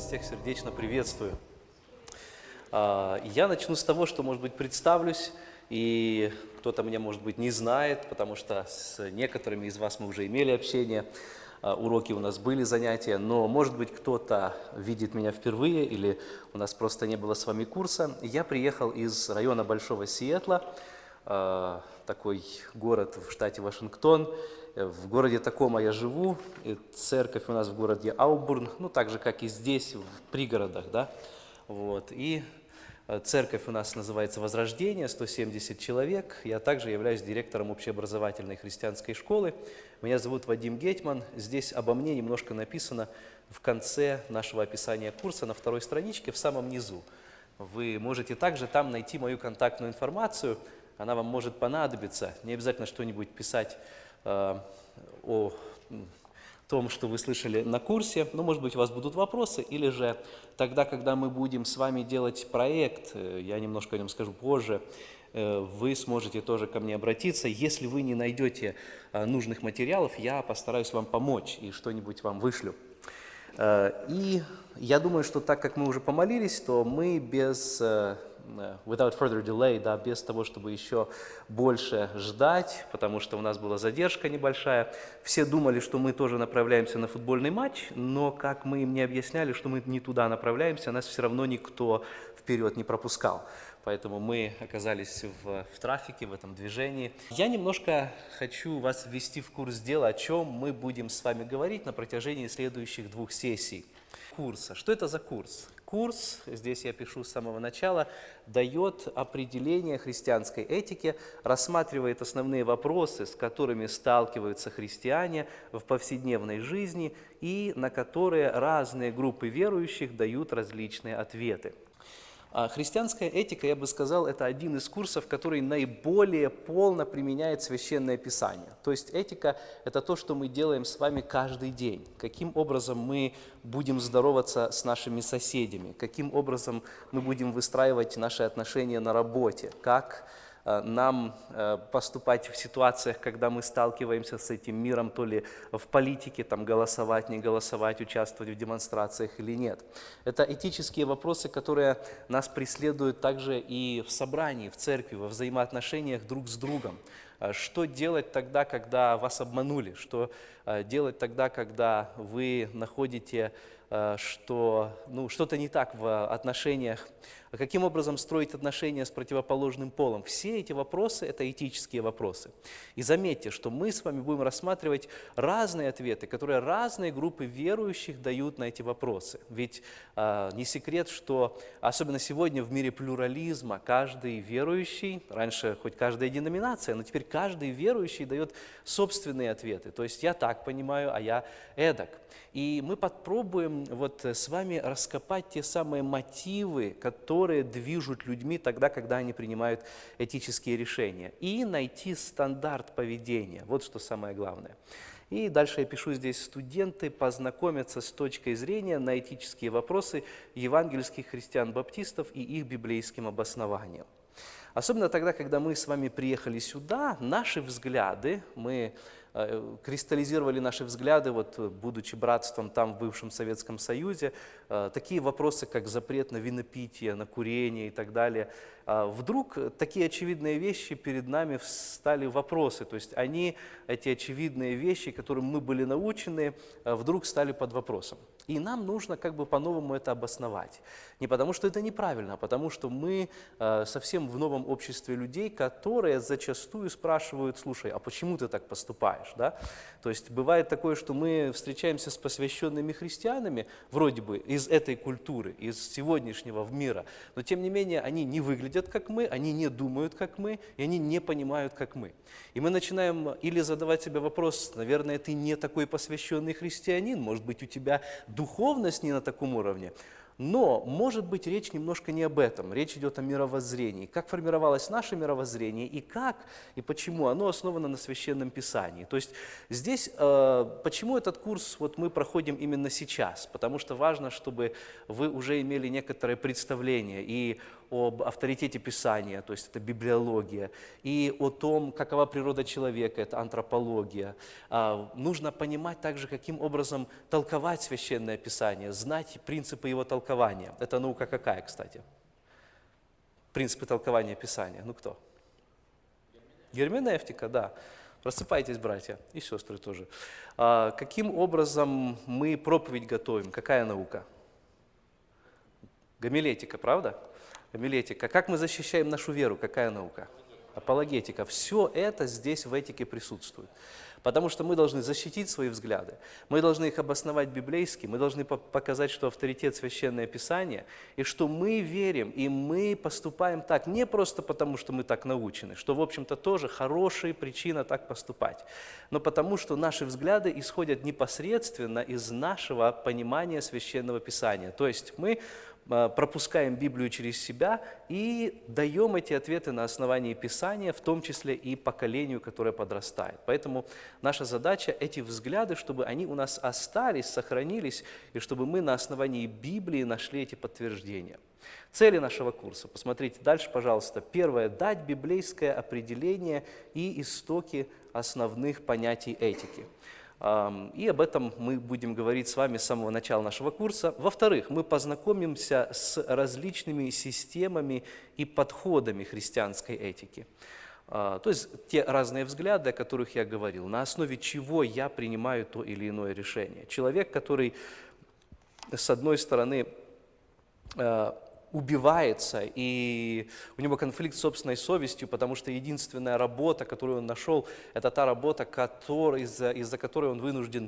вас всех сердечно приветствую. Я начну с того, что, может быть, представлюсь, и кто-то меня, может быть, не знает, потому что с некоторыми из вас мы уже имели общение, уроки у нас были, занятия, но, может быть, кто-то видит меня впервые, или у нас просто не было с вами курса. Я приехал из района Большого Сиэтла, такой город в штате Вашингтон. В городе Такома я живу, и церковь у нас в городе Аубурн, ну, так же, как и здесь, в пригородах, да, вот, и церковь у нас называется «Возрождение», 170 человек, я также являюсь директором общеобразовательной христианской школы, меня зовут Вадим Гетман, здесь обо мне немножко написано в конце нашего описания курса, на второй страничке, в самом низу. Вы можете также там найти мою контактную информацию, она вам может понадобиться, не обязательно что-нибудь писать о том, что вы слышали на курсе, но, может быть, у вас будут вопросы, или же тогда, когда мы будем с вами делать проект, я немножко о нем скажу позже, вы сможете тоже ко мне обратиться. Если вы не найдете нужных материалов, я постараюсь вам помочь и что-нибудь вам вышлю. И я думаю, что так как мы уже помолились, то мы without further delay, да, без того, чтобы еще больше ждать, потому что у нас была задержка небольшая. Все думали, что мы тоже направляемся на футбольный матч, но как мы им не объясняли, что мы не туда направляемся, нас все равно никто вперед не пропускал. Поэтому мы оказались в трафике, в этом движении. Я немножко хочу вас ввести в курс дела, о чем мы будем с вами говорить на протяжении следующих 2 сессий курса. Что это за курс? Курс, здесь я пишу с самого начала, дает определение христианской этики, рассматривает основные вопросы, с которыми сталкиваются христиане в повседневной жизни и на которые разные группы верующих дают различные ответы. Христианская этика, я бы сказал, это один из курсов, который наиболее полно применяет Священное Писание. То есть этика – это то, что мы делаем с вами каждый день. Каким образом мы будем здороваться с нашими соседями, каким образом мы будем выстраивать наши отношения на работе, как нам поступать в ситуациях, когда мы сталкиваемся с этим миром, то ли в политике, там, голосовать, не голосовать, участвовать в демонстрациях или нет. Это этические вопросы, которые нас преследуют также и в собрании, в церкви, во взаимоотношениях друг с другом. Что делать тогда, когда вас обманули? Что делать тогда, когда вы находите, что что-то не так в отношениях? Каким образом строить отношения с противоположным полом? Все эти вопросы – это этические вопросы. И заметьте, что мы с вами будем рассматривать разные ответы, которые разные группы верующих дают на эти вопросы. Ведь не секрет, что особенно сегодня в мире плюрализма каждый верующий, раньше хоть каждая деноминация, но теперь каждый верующий дает собственные ответы. То есть я так понимаю, а я эдак. И мы попробуем вот с вами раскопать те самые мотивы, которые движут людьми тогда, когда они принимают этические решения, и найти стандарт поведения. Вот что самое главное. И дальше я пишу здесь: студенты познакомятся с точкой зрения на этические вопросы евангельских христиан-баптистов и их библейским обоснованием. Особенно тогда, когда мы с вами приехали сюда, наши взгляды, мы кристаллизировали наши взгляды, вот, будучи братством там в бывшем Советском Союзе, такие вопросы, как запрет на винопитие, на курение и так далее, вдруг такие очевидные вещи перед нами стали вопросы, то есть эти очевидные вещи, которым мы были научены, вдруг стали под вопросом. И нам нужно как бы по-новому это обосновать. Не потому, что это неправильно, а потому, что мы совсем в новом обществе людей, которые зачастую спрашивают: слушай, а почему ты так поступаешь? Да? То есть бывает такое, что мы встречаемся с посвященными христианами, вроде бы из этой культуры, из сегодняшнего мира, но тем не менее они не выглядят как мы, они не думают как мы, и они не понимают как мы. И мы начинаем или задавать себе вопрос: наверное, ты не такой посвященный христианин, может быть, у тебя духовность не на таком уровне. Но, может быть, речь немножко не об этом. Речь идет о мировоззрении. Как формировалось наше мировоззрение и как, и почему оно основано на Священном Писании. То есть здесь, почему этот курс вот мы проходим именно сейчас? Потому что важно, чтобы вы уже имели некоторое представление и об авторитете Писания, то есть это библиология, и о том, какова природа человека, это антропология. Нужно понимать также, каким образом толковать Священное Писание, знать принципы его толкования. Это наука какая, кстати? Принципы толкования Писания. Ну кто? Герменевтика, да. Просыпайтесь, братья и сестры тоже. Каким образом мы проповедь готовим? Какая наука? Гомилетика, правда? Гомилетика. Как мы защищаем нашу веру? Какая наука? Апологетика. Все это здесь в этике присутствует. Потому что мы должны защитить свои взгляды, мы должны их обосновать библейски, мы должны показать, что авторитет Священное Писание, и что мы верим, и мы поступаем так, не просто потому, что мы так научены, что, в общем-то, тоже хорошая причина так поступать, но потому, что наши взгляды исходят непосредственно из нашего понимания Священного Писания. То есть мы пропускаем Библию через себя и даем эти ответы на основании Писания, в том числе и поколению, которое подрастает. Поэтому наша задача – эти взгляды, чтобы они у нас остались, сохранились, и чтобы мы на основании Библии нашли эти подтверждения. Цели нашего курса. Посмотрите дальше, пожалуйста. Первое – дать библейское определение и истоки основных понятий этики. И об этом мы будем говорить с вами с самого начала нашего курса. Во-вторых, мы познакомимся с различными системами и подходами христианской этики. То есть те разные взгляды, о которых я говорил, на основе чего я принимаю то или иное решение. Человек, который, с одной стороны, убивается, и у него конфликт с собственной совестью, потому что единственная работа, которую он нашел, это та работа, из-за которой он вынужден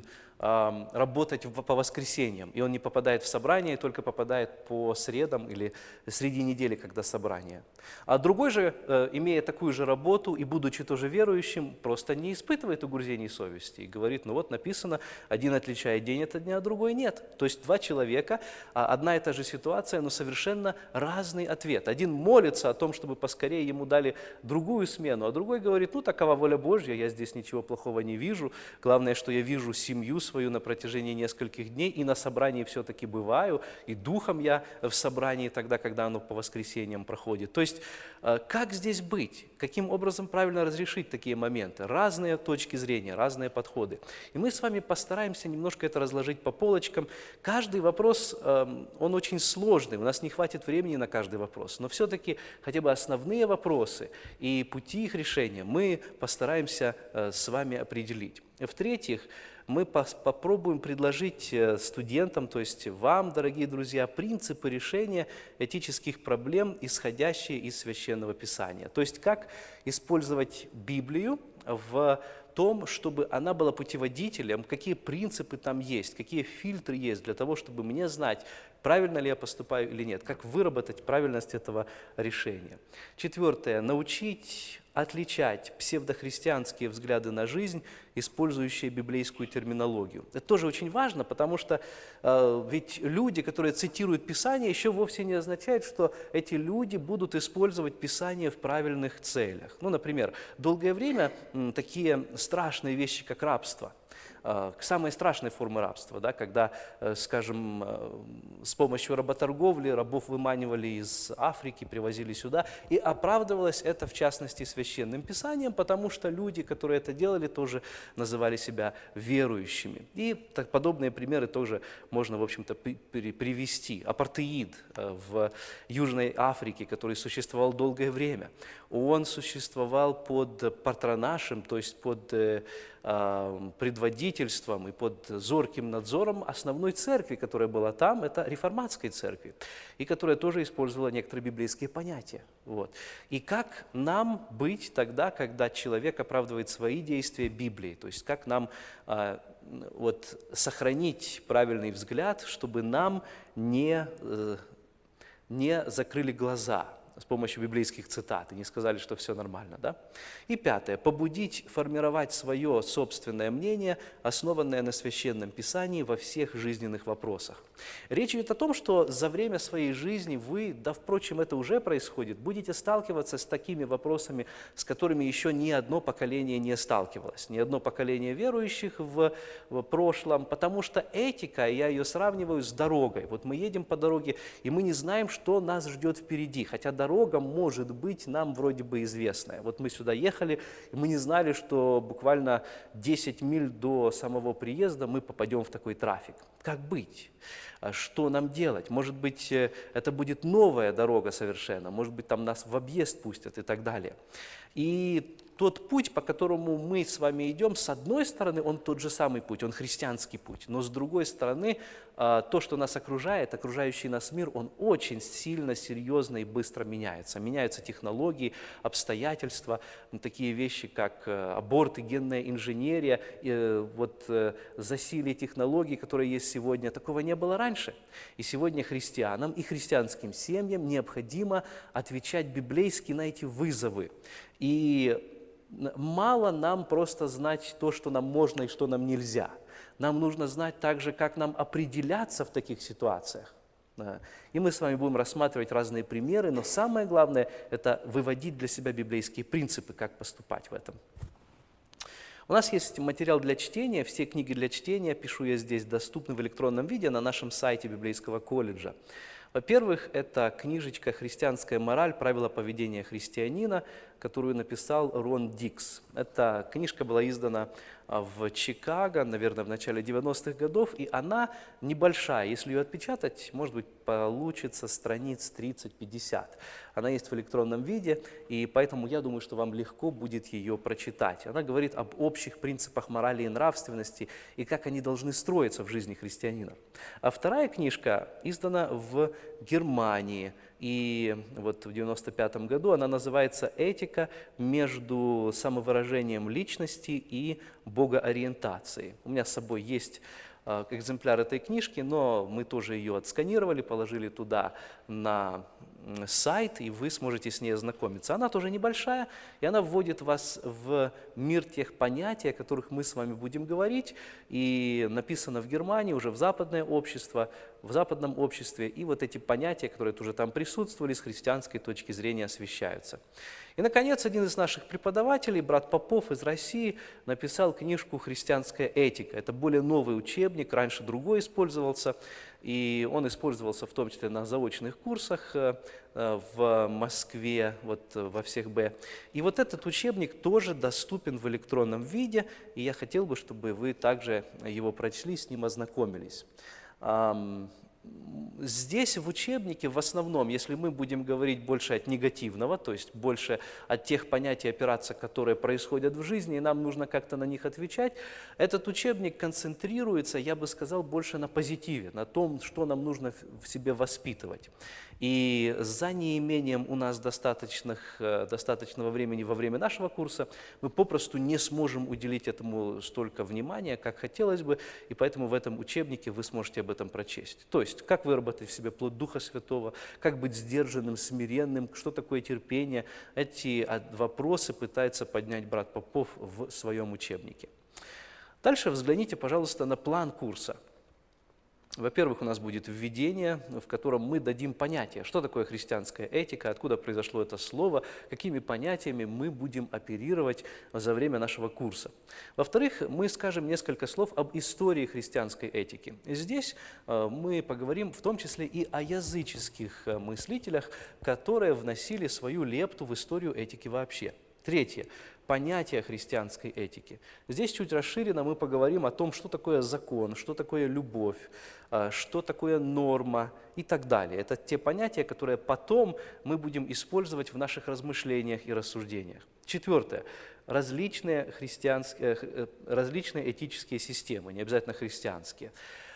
работать по воскресеньям. И он не попадает в собрание, только попадает по средам или среди недели, когда собрание. А другой же, имея такую же работу и будучи тоже верующим, просто не испытывает угрызений совести и говорит, ну вот написано, один отличает день от дня, а другой нет. То есть два человека, одна и та же ситуация, но совершенно разный ответ. Один молится о том, чтобы поскорее ему дали другую смену, а другой говорит, ну такова воля Божья, я здесь ничего плохого не вижу, главное, что я вижу семью свою на протяжении нескольких дней, и на собрании все-таки бываю, и духом я в собрании тогда, когда оно по воскресеньям проходит. То есть, как здесь быть? Каким образом правильно разрешить такие моменты? Разные точки зрения, разные подходы. И мы с вами постараемся немножко это разложить по полочкам. Каждый вопрос, он очень сложный, у нас не хватит времени на каждый вопрос, но все-таки хотя бы основные вопросы и пути их решения мы постараемся с вами определить. В-третьих, мы попробуем предложить студентам, то есть вам, дорогие друзья, принципы решения этических проблем, исходящие из Священного Писания. То есть как использовать Библию в том, чтобы она была путеводителем, какие принципы там есть, какие фильтры есть для того, чтобы мне знать, правильно ли я поступаю или нет, как выработать правильность этого решения. Четвертое. Научить отличать псевдохристианские взгляды на жизнь, использующие библейскую терминологию. Это тоже очень важно, потому что ведь люди, которые цитируют Писание, еще вовсе не означает, что эти люди будут использовать Писание в правильных целях. Ну, например, долгое время такие страшные вещи, как рабство, самой страшной формы рабства, да, когда, скажем, с помощью работорговли рабов выманивали из Африки, привозили сюда, и оправдывалось это, в частности, Священным Писанием, потому что люди, которые это делали, тоже называли себя верующими. И подобные примеры тоже можно, в общем-то, привести. Апартеид в Южной Африке, который существовал долгое время, он существовал под патронажем, то есть под предводительством и под зорким надзором основной церкви, которая была там, это реформатской церкви, и которая тоже использовала некоторые библейские понятия. Вот. И как нам быть тогда, когда человек оправдывает свои действия Библией, то есть как нам сохранить правильный взгляд, чтобы нам не закрыли глаза с помощью библейских цитат и не сказали, что все нормально. Да? И пятое. Побудить формировать свое собственное мнение, основанное на Священном Писании во всех жизненных вопросах. Речь идет о том, что за время своей жизни вы, да, впрочем, это уже происходит, будете сталкиваться с такими вопросами, с которыми еще ни одно поколение не сталкивалось, ни одно поколение верующих в прошлом, потому что этика, я ее сравниваю с дорогой. Вот мы едем по дороге, и мы не знаем, что нас ждет впереди, хотя дорога может быть нам вроде бы известная. Вот мы сюда ехали, и мы не знали, что буквально 10 миль до самого приезда мы попадем в такой трафик. Как быть? Что нам делать? Может быть, это будет новая дорога совершенно, может быть, там нас в объезд пустят и так далее. И тот путь, по которому мы с вами идем, с одной стороны, он тот же самый путь, он христианский путь, но с другой стороны, то, что нас окружает, окружающий нас мир, он очень сильно, серьезно и быстро меняется. Меняются технологии, обстоятельства, такие вещи, как аборты, генная инженерия, засилие технологий, которые есть сегодня, такого не было раньше. И сегодня христианам и христианским семьям необходимо отвечать библейски на эти вызовы. И мало нам просто знать то, что нам можно и что нам нельзя. Нам нужно знать также, как нам определяться в таких ситуациях. И мы с вами будем рассматривать разные примеры, но самое главное – это выводить для себя библейские принципы, как поступать в этом. У нас есть материал для чтения, все книги для чтения, пишу я здесь, доступны в электронном виде на нашем сайте Библейского колледжа. Во-первых, это книжечка «Христианская мораль. Правила поведения христианина», которую написал Рон Дикс. Эта книжка была издана в Чикаго, наверное, в начале 90-х годов, и она небольшая. Если ее отпечатать, может быть, получится страниц 30-50. Она есть в электронном виде, и поэтому я думаю, что вам легко будет ее прочитать. Она говорит об общих принципах морали и нравственности, и как они должны строиться в жизни христианина. А вторая книжка издана в Германии, и вот в 95 году она называется «Этика между самовыражением личности и богоориентацией». У меня с собой есть экземпляр этой книжки, но мы тоже ее отсканировали, положили туда на сайт, и вы сможете с ней ознакомиться. Она тоже небольшая, и она вводит вас в мир тех понятий, о которых мы с вами будем говорить, и написана в Германии, уже в западном обществе, и вот эти понятия, которые тоже там присутствовали, с христианской точки зрения освещаются. И, наконец, один из наших преподавателей, брат Попов из России, написал книжку «Христианская этика». Это более новый учебник, раньше другой использовался, и он использовался в том числе на заочных курсах в Москве, вот во всех Б. И вот этот учебник тоже доступен в электронном виде, и я хотел бы, чтобы вы также его прочли, с ним ознакомились. Здесь в учебнике в основном, если мы будем говорить больше от негативного, то есть больше от тех понятий, операций, которые происходят в жизни, и нам нужно как-то на них отвечать, этот учебник концентрируется, я бы сказал, больше на позитиве, на том, что нам нужно в себе воспитывать. И за неимением у нас достаточного времени во время нашего курса мы попросту не сможем уделить этому столько внимания, как хотелось бы, и поэтому в этом учебнике вы сможете об этом прочесть. То есть, как выработать в себе плод Духа Святого, как быть сдержанным, смиренным, что такое терпение. Эти вопросы пытается поднять брат Попов в своем учебнике. Дальше взгляните, пожалуйста, на план курса. Во-первых, у нас будет введение, в котором мы дадим понятие, что такое христианская этика, откуда произошло это слово, какими понятиями мы будем оперировать за время нашего курса. Во-вторых, мы скажем несколько слов об истории христианской этики. И здесь мы поговорим в том числе и о языческих мыслителях, которые вносили свою лепту в историю этики вообще. Третье. Понятие христианской этики. Здесь чуть расширенно мы поговорим о том, что такое закон, что такое любовь, что такое норма и так далее. Это те понятия, которые потом мы будем использовать в наших размышлениях и рассуждениях. Четвертое. Различные этические системы, не обязательно христианские.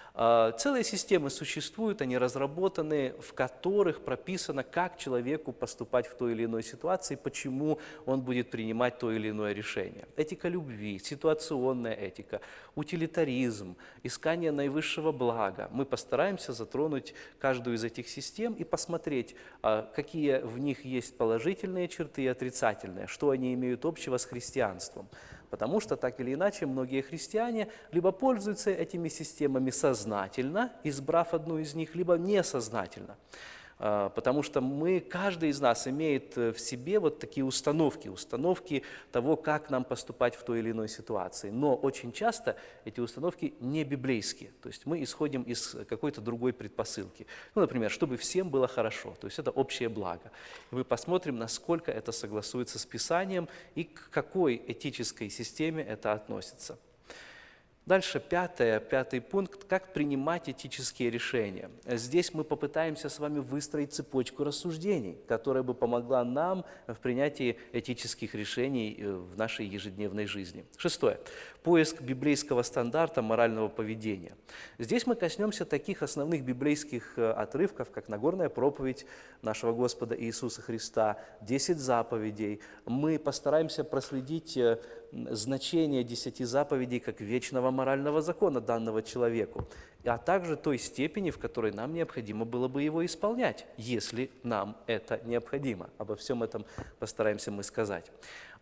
Целые системы существуют, они разработаны, в которых прописано, как человеку поступать в той или иной ситуации, почему он будет принимать то или иное решение. Этика любви, ситуационная этика, утилитаризм, искание наивысшего блага. Мы постараемся затронуть каждую из этих систем и посмотреть, какие в них есть положительные черты и отрицательные, что они имеют общего с христианством. Потому что, так или иначе, многие христиане либо пользуются этими системами сознательно, избрав одну из них, либо несознательно. Потому что каждый из нас имеет в себе вот такие установки того, как нам поступать в той или иной ситуации. Но очень часто эти установки не библейские, то есть мы исходим из какой-то другой предпосылки. Ну, например, чтобы всем было хорошо, то есть это общее благо. И мы посмотрим, насколько это согласуется с Писанием и к какой этической системе это относится. Дальше пятый пункт, как принимать этические решения. Здесь мы попытаемся с вами выстроить цепочку рассуждений, которая бы помогла нам в принятии этических решений в нашей ежедневной жизни. 6. Поиск библейского стандарта морального поведения. Здесь мы коснемся таких основных библейских отрывков, как Нагорная проповедь нашего Господа Иисуса Христа, 10 заповедей. Мы постараемся проследить значение 10 заповедей как вечного морального закона данного человеку, а также той степени, в которой нам необходимо было бы его исполнять, если нам это необходимо. Обо всем этом постараемся мы сказать.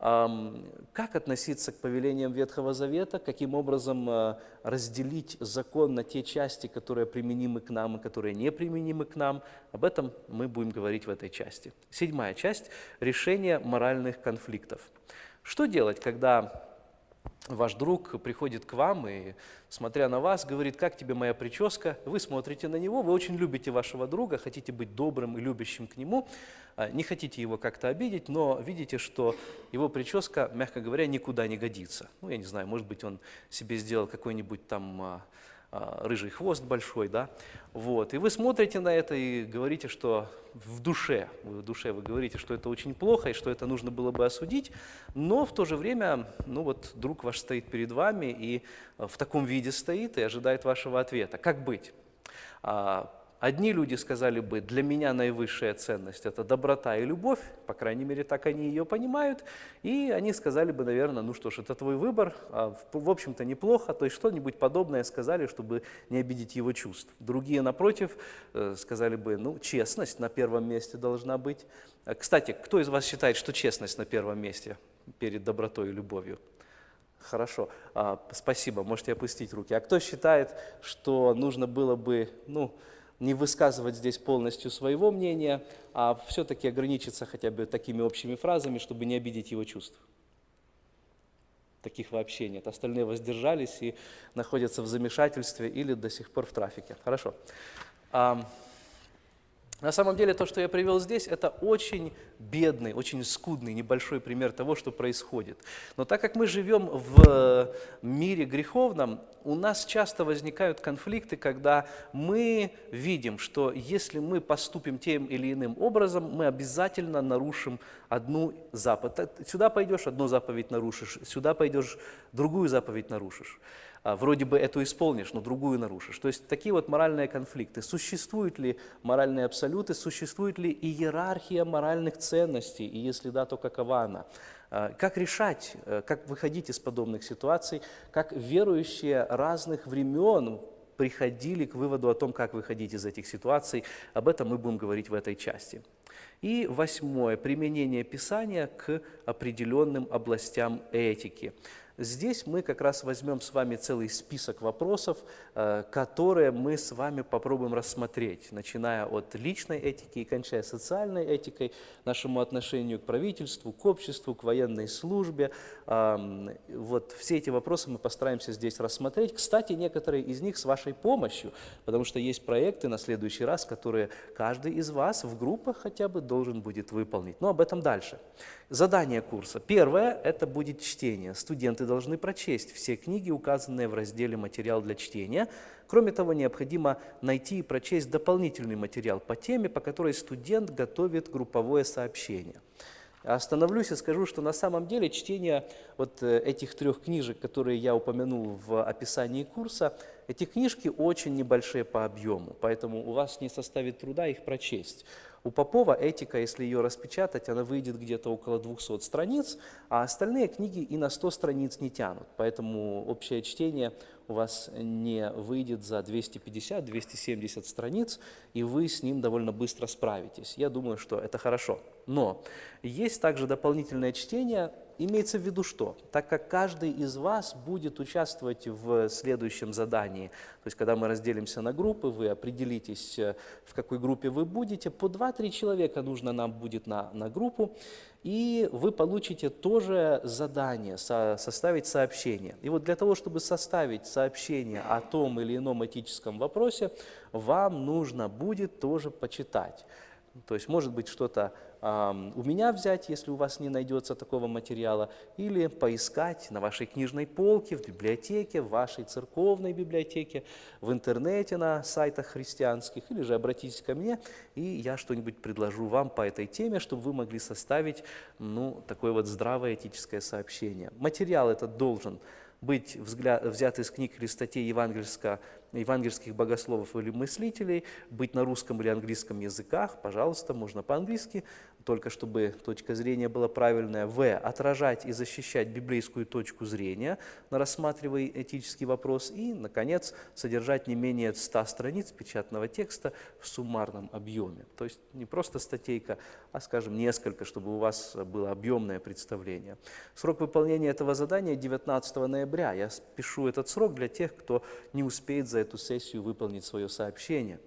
Как относиться к повелениям Ветхого Завета, каким образом разделить закон на те части, которые применимы к нам и которые не применимы к нам, об этом мы будем говорить в этой части. 7 часть – решение моральных конфликтов. Что делать, когда ваш друг приходит к вам и, смотря на вас, говорит: как тебе моя прическа? Вы смотрите на него, вы очень любите вашего друга, хотите быть добрым и любящим к нему, не хотите его как-то обидеть, но видите, что его прическа, мягко говоря, никуда не годится. Ну, я не знаю, может быть, он себе сделал какой-нибудь там рыжий хвост большой, да, вот, и вы смотрите на это и говорите, что в душе вы говорите, что это очень плохо и что это нужно было бы осудить, но в то же время, ну вот, друг ваш стоит перед вами и в таком виде стоит и ожидает вашего ответа. Как быть? Одни люди сказали бы: для меня наивысшая ценность – это доброта и любовь, по крайней мере, так они ее понимают, и они сказали бы, наверное: ну что ж, это твой выбор, в общем-то неплохо, то есть что-нибудь подобное сказали, чтобы не обидеть его чувств. Другие, напротив, сказали бы: ну, честность на первом месте должна быть. Кстати, кто из вас считает, что честность на первом месте перед добротой и любовью? Хорошо, спасибо, можете опустить руки. А кто считает, что нужно было бы, не высказывать здесь полностью своего мнения, а все-таки ограничиться хотя бы такими общими фразами, чтобы не обидеть его чувств? Таких вообще нет. Остальные воздержались и находятся в замешательстве или до сих пор в трафике. Хорошо. На самом деле то, что я привел здесь, это очень бедный, очень скудный, небольшой пример того, что происходит. Но так как мы живем в мире греховном, у нас часто возникают конфликты, когда мы видим, что если мы поступим тем или иным образом, мы обязательно нарушим одну заповедь. Сюда пойдешь, одну заповедь нарушишь, сюда пойдешь, другую заповедь нарушишь. Вроде бы эту исполнишь, но другую нарушишь. То есть такие вот моральные конфликты. Существуют ли моральные абсолюты, существует ли иерархия моральных ценностей, и если да, то какова она? Как решать, как выходить из подобных ситуаций, как верующие разных времен приходили к выводу о том, как выходить из этих ситуаций. Об этом мы будем говорить в этой части. И 8. Применение Писания к определенным областям этики. Здесь мы как раз возьмем с вами целый список вопросов, которые мы с вами попробуем рассмотреть, начиная от личной этики и кончая социальной этикой, нашему отношению к правительству, к обществу, к военной службе. Вот все эти вопросы мы постараемся здесь рассмотреть. Кстати, некоторые из них с вашей помощью, потому что есть проекты на следующий раз, которые каждый из вас в группах хотя бы должен будет выполнить. Но об этом дальше. Задание курса. Первое – это будет чтение. Студенты должны прочесть все книги, указанные в разделе «Материал для чтения». Кроме того, необходимо найти и прочесть дополнительный материал по теме, по которой студент готовит групповое сообщение. Остановлюсь и скажу, что на самом деле чтение вот этих 3 книжек, которые я упомянул в описании курса, эти книжки очень небольшие по объему, поэтому у вас не составит труда их прочесть. У Попова «Этика», если ее распечатать, она выйдет где-то около 200 страниц, а остальные книги и на 100 страниц не тянут, поэтому общее чтение у вас не выйдет за 250-270 страниц, и вы с ним довольно быстро справитесь. Я думаю, что это хорошо. Но есть также дополнительное чтение. Имеется в виду что? Так как каждый из вас будет участвовать в следующем задании, то есть когда мы разделимся на группы, вы определитесь, в какой группе вы будете, по 2-3 человека нужно нам будет на группу, и вы получите тоже задание составить сообщение. И вот для того, чтобы составить сообщение о том или ином этическом вопросе, вам нужно будет тоже почитать. То есть, может быть, что-то у меня взять, если у вас не найдется такого материала, или поискать на вашей книжной полке, в библиотеке, в вашей церковной библиотеке, в интернете на сайтах христианских, или же обратитесь ко мне, и я что-нибудь предложу вам по этой теме, чтобы вы могли составить такое вот здравое этическое сообщение. Материал этот должен быть взят из книг или статей евангельских богословов или мыслителей, быть на русском или английском языках, пожалуйста, можно по-английски, только чтобы точка зрения была правильная. Отражать и защищать библейскую точку зрения на рассматриваемый этический вопрос. И, наконец, содержать не менее 100 страниц печатного текста в суммарном объеме. То есть не просто статейка, а, скажем, несколько, чтобы у вас было объемное представление. Срок выполнения этого задания 19 ноября. Я пишу этот срок для тех, кто не успеет за эту сессию выполнить свое сообщение.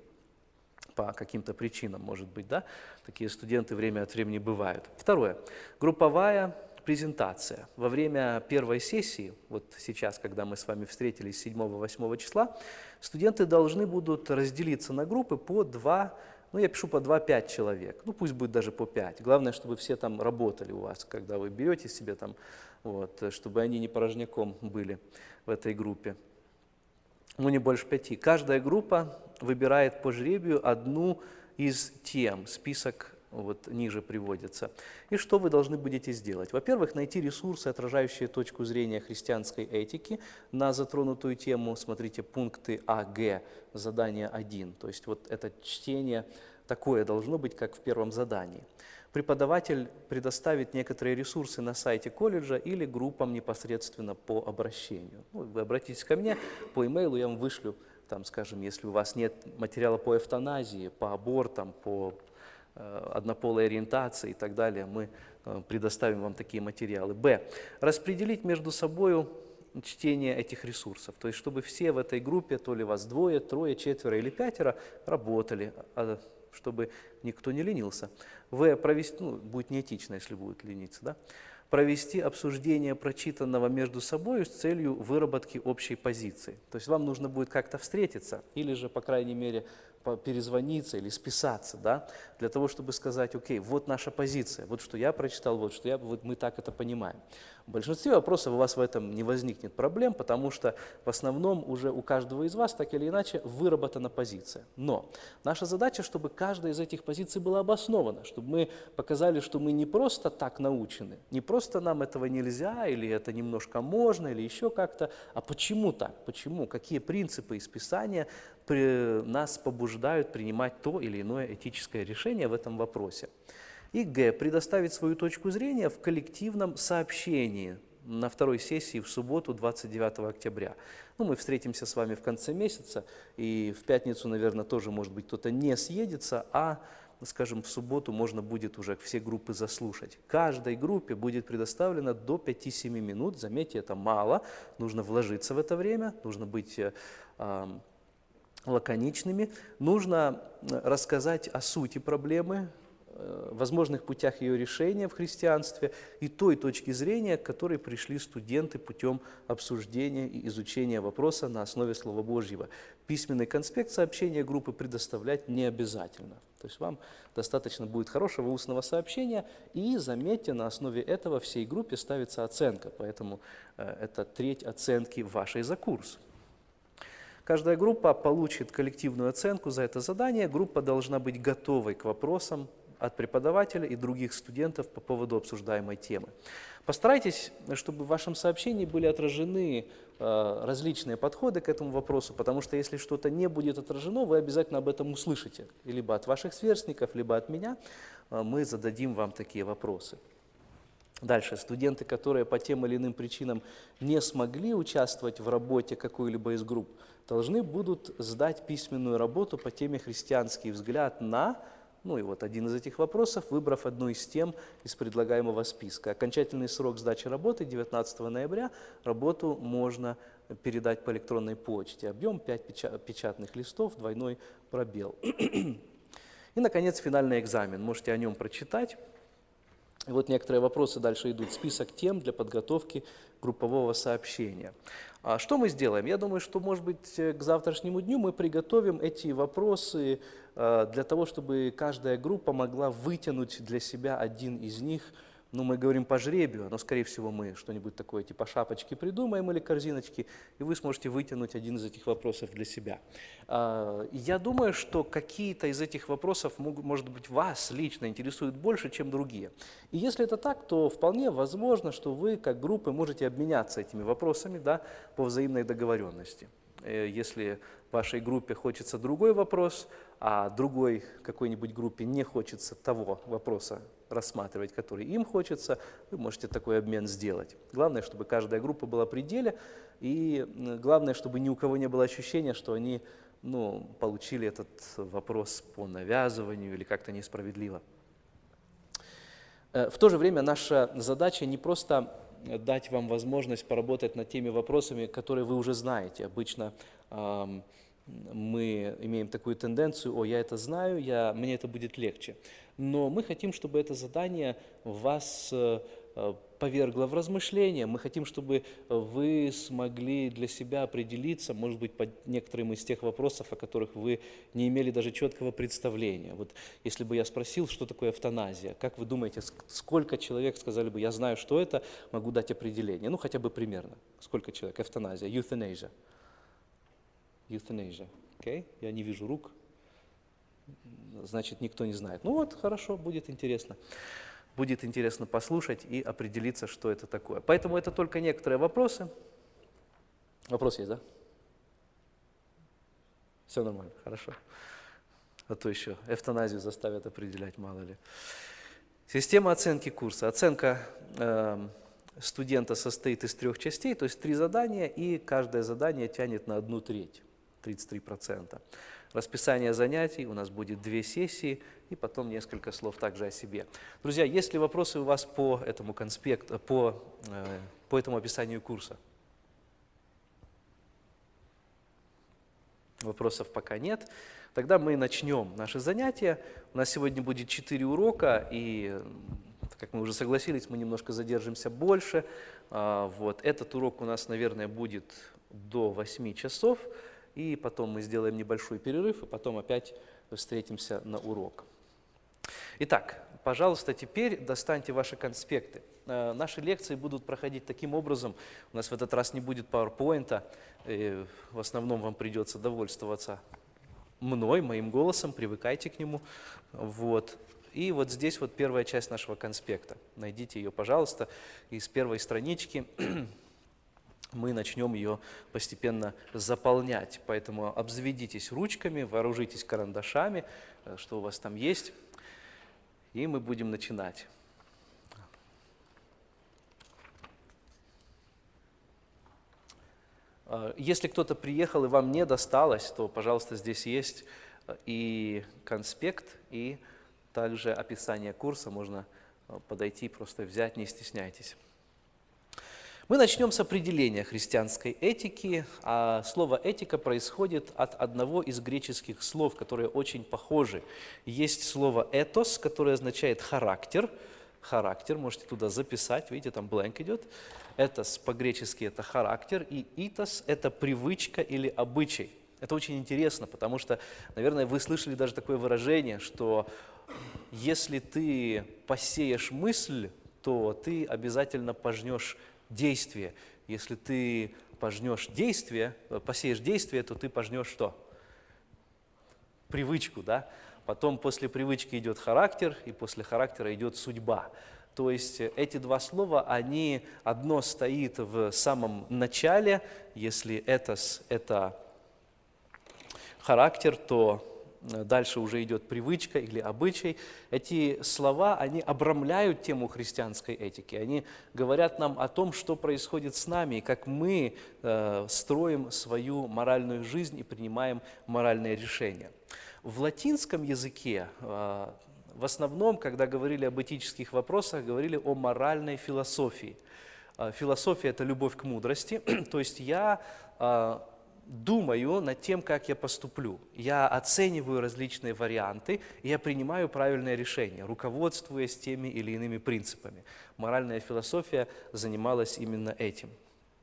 По каким-то причинам, может быть, да? Такие студенты время от времени бывают. Второе. Групповая презентация. Во время первой сессии, вот сейчас, когда мы с вами встретились 7-8 числа, студенты должны будут разделиться на группы по 2, я пишу по 2-5 человек, пусть будет даже по 5. Главное, чтобы все там работали у вас, когда вы берете себе там, чтобы они не порожняком были в этой группе. Не больше 5. Каждая группа выбирает по жребию одну из тем, список ниже приводится. И что вы должны будете сделать? Во-первых, найти ресурсы, отражающие точку зрения христианской этики на затронутую тему. Смотрите, пункты А, Г, задание 1. То есть это чтение такое должно быть, как в первом задании. Преподаватель предоставит некоторые ресурсы на сайте колледжа или группам непосредственно по обращению. Вы обратитесь ко мне по имейлу, я вам вышлю, скажем, если у вас нет материала по эвтаназии, по абортам, по однополой ориентации и так далее, мы предоставим вам такие материалы. Б. Распределить между собой чтение этих ресурсов, то есть чтобы все в этой группе, то ли вас 2, 3, 4 или 5, работали, чтобы никто не ленился. В. Провести, будет неэтично, если будет лениться, да? Провести обсуждение прочитанного между собой с целью выработки общей позиции. То есть вам нужно будет как-то встретиться, или же, по крайней мере, перезвониться или списаться, да, для того, чтобы сказать: окей, вот наша позиция, вот что я прочитал, вот мы так это понимаем. В большинстве вопросов у вас в этом не возникнет проблем, потому что в основном уже у каждого из вас так или иначе выработана позиция. Но наша задача, чтобы каждая из этих позиций была обоснована, чтобы мы показали, что мы не просто так научены, не просто нам этого нельзя, или это немножко можно, или еще как-то, а почему так, почему, какие принципы из Писания нас побуждают принимать то или иное этическое решение в этом вопросе. И Г. Предоставить свою точку зрения в коллективном сообщении на второй сессии в субботу, 29 октября. Мы встретимся с вами в конце месяца, и в пятницу, наверное, тоже, может быть, кто-то не съедется, а, скажем, в субботу можно будет уже все группы заслушать. Каждой группе будет предоставлено до 5-7 минут, заметьте, это мало, нужно вложиться в это время, нужно быть лаконичными, нужно рассказать о сути проблемы, возможных путях ее решения в христианстве и той точки зрения, к которой пришли студенты путем обсуждения и изучения вопроса на основе Слова Божьего. Письменный конспект сообщения группы предоставлять не обязательно. То есть вам достаточно будет хорошего устного сообщения, и, заметьте, на основе этого всей группе ставится оценка, поэтому это треть оценки вашей за курс. Каждая группа получит коллективную оценку за это задание. Группа должна быть готовой к вопросам, от преподавателя и других студентов по поводу обсуждаемой темы. Постарайтесь, чтобы в вашем сообщении были отражены различные подходы к этому вопросу, потому что если что-то не будет отражено, вы обязательно об этом услышите, либо от ваших сверстников, либо от меня, мы зададим вам такие вопросы. Дальше, студенты, которые по тем или иным причинам не смогли участвовать в работе какой-либо из групп, должны будут сдать письменную работу по теме «Христианский взгляд на…», ну и вот один из этих вопросов, выбрав одну из тем из предлагаемого списка. Окончательный срок сдачи работы 19 ноября. Работу можно передать по электронной почте. Объем 5 печатных листов, двойной пробел. И, наконец, финальный экзамен. Можете о нем прочитать. И вот некоторые вопросы дальше идут. Список тем для подготовки группового сообщения. А что мы сделаем? Я думаю, что, может быть, к завтрашнему дню мы приготовим эти вопросы для того, чтобы каждая группа могла вытянуть для себя один из них. Ну, мы говорим по жребию, но, скорее всего, мы что-нибудь такое типа шапочки придумаем или корзиночки, и вы сможете вытянуть один из этих вопросов для себя. Я думаю, что какие-то из этих вопросов, может быть, вас лично интересуют больше, чем другие. И если это так, то вполне возможно, что вы, как группы, можете обменяться этими вопросами, да, по взаимной договоренности. Если вашей группе хочется другой вопрос, а другой какой-нибудь группе не хочется того вопроса рассматривать, который им хочется, вы можете такой обмен сделать. Главное, чтобы каждая группа была при деле, и главное, чтобы ни у кого не было ощущения, что они получили этот вопрос по навязыванию или как-то несправедливо. В то же время наша задача не просто дать вам возможность поработать над теми вопросами, которые вы уже знаете. Обычно мы имеем такую тенденцию: я это знаю, мне это будет легче. Но мы хотим, чтобы это задание вас повергло в размышления. Мы хотим, чтобы вы смогли для себя определиться, может быть, по некоторым из тех вопросов, о которых вы не имели даже четкого представления. Вот если бы я спросил, что такое эвтаназия, как вы думаете, сколько человек сказали бы: я знаю, что это, могу дать определение? Ну, хотя бы примерно. Сколько человек? Эвтаназия, euthanasia. Euthanasia. Okay? Я не вижу рук. Значит, никто не знает. Ну вот, хорошо, будет интересно. Будет интересно послушать и определиться, что это такое. Поэтому это только некоторые вопросы. Вопрос есть, да? Все нормально, хорошо. А то еще эвтаназию заставят определять, мало ли. Система оценки курса. Оценка студента состоит из 3 частей, то есть 3 задания, и каждое задание тянет на 1/3, 33%. Расписание занятий, у нас будет 2 сессии, и потом несколько слов также о себе. Друзья, есть ли вопросы у вас по этому конспекту, по этому описанию курса? Вопросов пока нет. Тогда мы начнем наше занятие. У нас сегодня будет 4 урока, и, как мы уже согласились, мы немножко задержимся больше. Вот. Этот урок у нас, наверное, будет до 8 часов. И потом мы сделаем небольшой перерыв, и потом опять встретимся на урок. Итак, пожалуйста, теперь достаньте ваши конспекты. Наши лекции будут проходить таким образом. У нас в этот раз не будет PowerPoint, и в основном вам придется довольствоваться моим голосом, привыкайте к нему. Вот. И вот здесь вот первая часть нашего конспекта. Найдите ее, пожалуйста, из первой странички. Мы начнем ее постепенно заполнять. Поэтому обзаведитесь ручками, вооружитесь карандашами, что у вас там есть, и мы будем начинать. Если кто-то приехал и вам не досталось, то, пожалуйста, здесь есть и конспект, и также описание курса. Можно подойти, просто взять, не стесняйтесь. Мы начнем с определения христианской этики. А слово «этика» происходит от одного из греческих слов, которые очень похожи. Есть слово «этос», которое означает «характер». Характер, можете туда записать, видите, там blank идет. «Этос» по-гречески это характер, и «итос» это привычка или обычай. Это очень интересно, потому что, наверное, вы слышали даже такое выражение, что если ты посеешь мысль, то ты обязательно пожнешь действие. Если ты пожнешь действие, посеешь действие, то ты пожнешь что? Привычку, да? Потом после привычки идет характер, и после характера идет судьба. То есть эти два слова, они, одно стоит в самом начале, если этос – это характер, то дальше уже идет привычка или обычай. Эти слова, они обрамляют тему христианской этики. Они говорят нам о том, что происходит с нами, и как мы строим свою моральную жизнь и принимаем моральные решения. В латинском языке в основном, когда говорили об этических вопросах, говорили о моральной философии. Философия – это любовь к мудрости, то есть я думаю над тем, как я поступлю. Я оцениваю различные варианты, и я принимаю правильное решение, руководствуясь теми или иными принципами. Моральная философия занималась именно этим.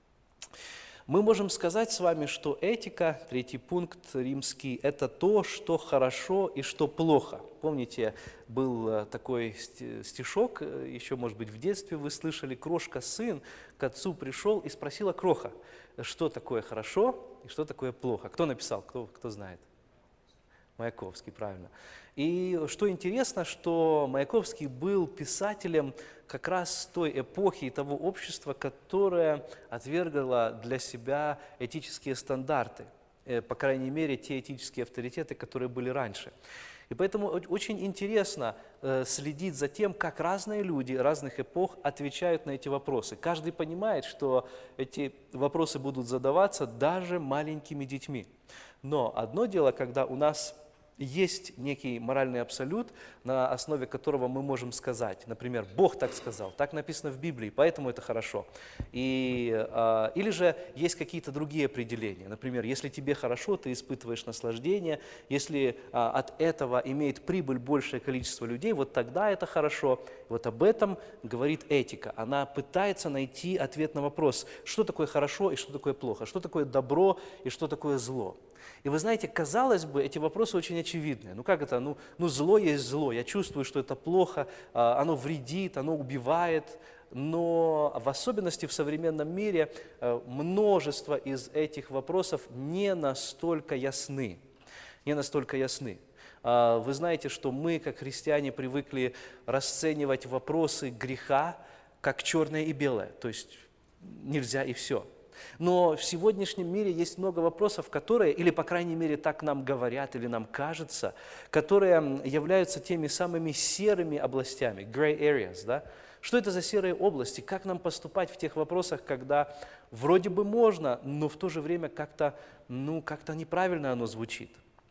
Мы можем сказать с вами, что этика, третий пункт римский, это то, что хорошо и что плохо. Помните, был такой стишок, еще, может быть, в детстве вы слышали: «Крошка сын к отцу пришел и спросила кроха, что такое хорошо и что такое плохо». Кто написал, кто знает? Маяковский, правильно. И что интересно, что Маяковский был писателем как раз той эпохи и того общества, которое отвергало для себя этические стандарты, по крайней мере, те этические авторитеты, которые были раньше. И поэтому очень интересно следить за тем, как разные люди разных эпох отвечают на эти вопросы. Каждый понимает, что эти вопросы будут задаваться даже маленькими детьми. Но одно дело, когда у нас есть некий моральный абсолют, на основе которого мы можем сказать, например, Бог так сказал, так написано в Библии, поэтому это хорошо. Или же есть какие-то другие определения. Например, если тебе хорошо, ты испытываешь наслаждение, если от этого имеет прибыль большее количество людей, вот тогда это хорошо. Вот об этом говорит этика. Она пытается найти ответ на вопрос, что такое хорошо и что такое плохо, что такое добро и что такое зло. И вы знаете, казалось бы, эти вопросы очень очевидные. Ну как это? Ну зло есть зло. Я чувствую, что это плохо, оно вредит, оно убивает. Но в особенности в современном мире множество из этих вопросов не настолько ясны. Не настолько ясны. Вы знаете, что мы, как христиане, привыкли расценивать вопросы греха как черное и белое. То есть нельзя и все. Но в сегодняшнем мире есть много вопросов, которые, или по крайней мере так нам говорят, или нам кажется, которые являются теми самыми серыми областями, gray areas, да? Что это за серые области? Как нам поступать в тех вопросах, когда вроде бы можно, но в то же время как-то неправильно оно звучит?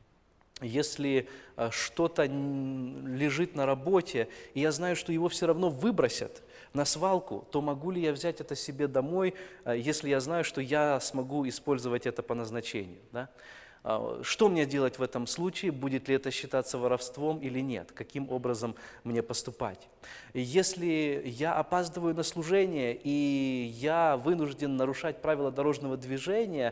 Если что-то лежит на работе, и я знаю, что его все равно выбросят на свалку, то могу ли я взять это себе домой, если я знаю, что я смогу использовать это по назначению? Да? Что мне делать в этом случае? Будет ли это считаться воровством или нет? Каким образом мне поступать? Если я опаздываю на служение, и я вынужден нарушать правила дорожного движения,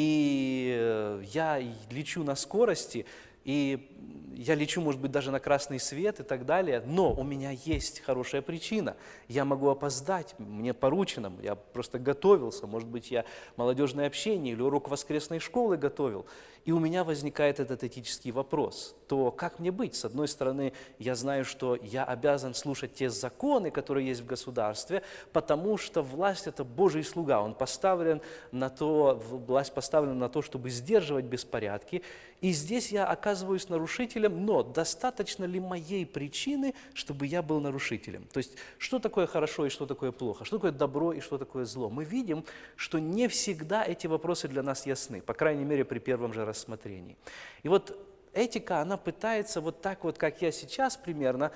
и я лечу на скорости, и я лечу, может быть, даже на красный свет и так далее, но у меня есть хорошая причина. Я могу опоздать, мне поручено, я просто готовился, может быть, я молодежное общение или урок воскресной школы готовил, и у меня возникает этот этический вопрос. То как мне быть? С одной стороны, я знаю, что я обязан слушать те законы, которые есть в государстве, потому что власть – это Божий слуга, власть поставлена на то, чтобы сдерживать беспорядки, и здесь я оказываюсь нарушителем, но достаточно ли моей причины, чтобы я был нарушителем? То есть, что такое хорошо и что такое плохо? Что такое добро и что такое зло? Мы видим, что не всегда эти вопросы для нас ясны, по крайней мере, при первом же рассмотрении. И вот этика, она пытается вот так вот, как я сейчас примерно,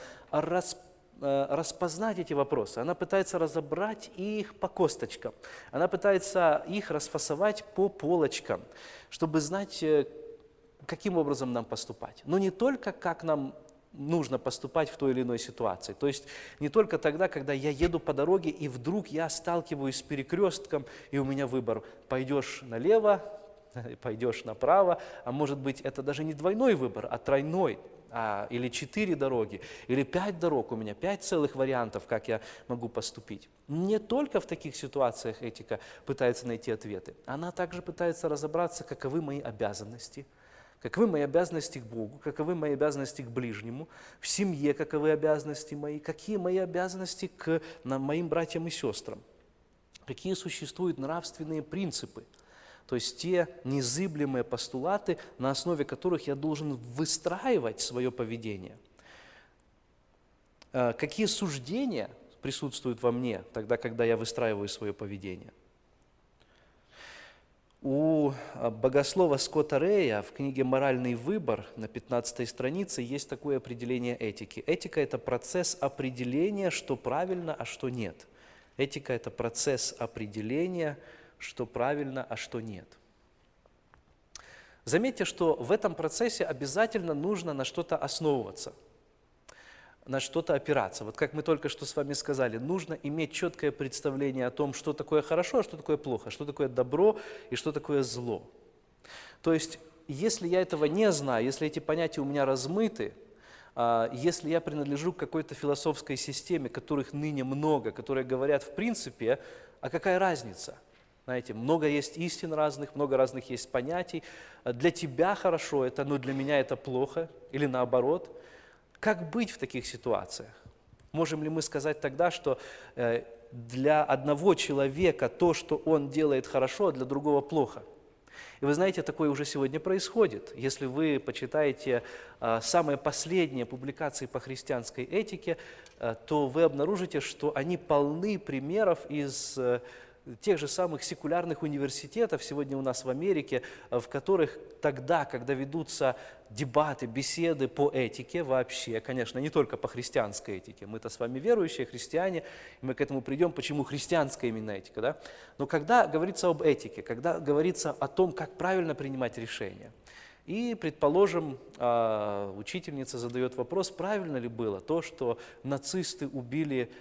распознать эти вопросы. Она пытается разобрать их по косточкам. Она пытается их расфасовать по полочкам, чтобы знать, каким образом нам поступать. Но не только как нам нужно поступать в той или иной ситуации. То есть не только тогда, когда я еду по дороге, и вдруг я сталкиваюсь с перекрестком, и у меня выбор: пойдешь налево, пойдешь направо, а может быть, это даже не двойной выбор, а тройной, или 4 дороги, или 5 дорог, у меня 5 целых вариантов, как я могу поступить. Не только в таких ситуациях этика пытается найти ответы, она также пытается разобраться, каковы мои обязанности, Каковы мои обязанности к Богу, каковы мои обязанности к ближнему, в семье каковы обязанности мои, какие мои обязанности к моим братьям и сестрам, какие существуют нравственные принципы, то есть те незыблемые постулаты, на основе которых я должен выстраивать свое поведение. Какие суждения присутствуют во мне тогда, когда я выстраиваю свое поведение. У богослова Скотта Рея в книге «Моральный выбор» на 15 странице есть такое определение этики. Этика – это процесс определения, что правильно, а что нет. Этика – это процесс определения, что правильно, а что нет. Заметьте, что в этом процессе обязательно нужно на что-то основываться, на что-то опираться. Вот как мы только что с вами сказали, нужно иметь четкое представление о том, что такое хорошо, а что такое плохо, что такое добро и что такое зло. То есть, если я этого не знаю, если эти понятия у меня размыты, если я принадлежу к какой-то философской системе, которых ныне много, которые говорят в принципе, а какая разница? Знаете, много есть истин разных, много разных есть понятий. Для тебя хорошо это, но для меня это плохо, или наоборот. Как быть в таких ситуациях? Можем ли мы сказать тогда, что для одного человека то, что он делает хорошо, а для другого плохо? И вы знаете, такое уже сегодня происходит. Если вы почитаете самые последние публикации по христианской этике, то вы обнаружите, что они полны примеров из тех же самых секулярных университетов сегодня у нас в Америке, в которых тогда, когда ведутся дебаты, беседы по этике вообще, конечно, не только по христианской этике, мы-то с вами верующие христиане, и мы к этому придем, почему христианская именно этика, да? Но когда говорится об этике, когда говорится о том, как правильно принимать решения, и, предположим, учительница задает вопрос, правильно ли было то, что нацисты убили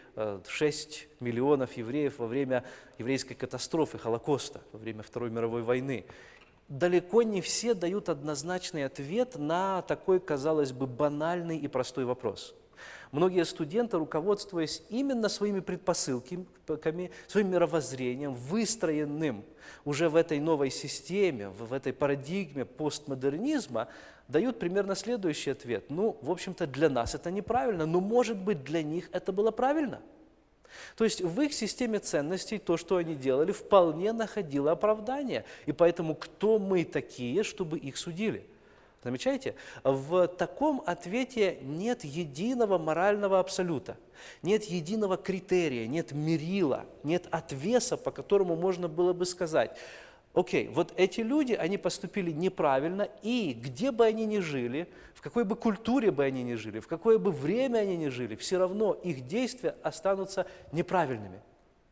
6 миллионов евреев во время еврейской катастрофы, Холокоста, во время Второй мировой войны. Далеко не все дают однозначный ответ на такой, казалось бы, банальный и простой вопрос. Многие студенты, руководствуясь именно своими предпосылками, своим мировоззрением, выстроенным уже в этой новой системе, в этой парадигме постмодернизма, дают примерно следующий ответ. Ну, в общем-то, для нас это неправильно, но, может быть, для них это было правильно. То есть в их системе ценностей то, что они делали, вполне находило оправдание. И поэтому кто мы такие, чтобы их судили? Замечаете? В таком ответе нет единого морального абсолюта, нет единого критерия, нет мерила, нет отвеса, по которому можно было бы сказать, окей, вот эти люди, они поступили неправильно, и где бы они ни жили, в какой бы культуре бы они ни жили, в какое бы время они ни жили, все равно их действия останутся неправильными.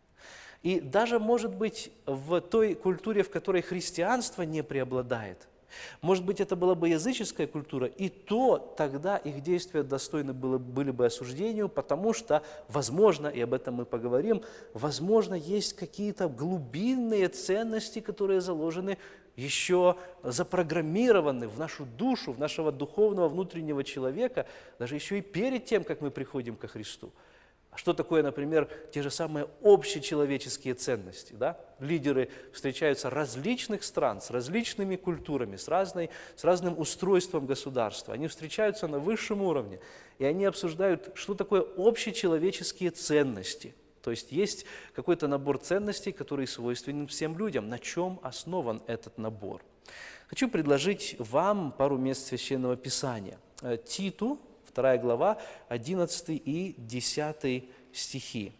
И даже, может быть, в той культуре, в которой христианство не преобладает, может быть, это была бы языческая культура, и то тогда их действия достойны были бы осуждению, потому что, возможно, и об этом мы поговорим, возможно, есть какие-то глубинные ценности, которые заложены, еще запрограммированы в нашу душу, в нашего духовного внутреннего человека, даже еще и перед тем, как мы приходим ко Христу. Что такое, например, те же самые общечеловеческие ценности? Да? Лидеры встречаются различных стран, с различными культурами, с разным устройством государства. Они встречаются на высшем уровне, и они обсуждают, что такое общечеловеческие ценности. То есть какой-то набор ценностей, который свойственен всем людям. На чем основан этот набор? Хочу предложить вам пару мест Священного Писания. Титу, 2 глава, 11 и 10 стихи.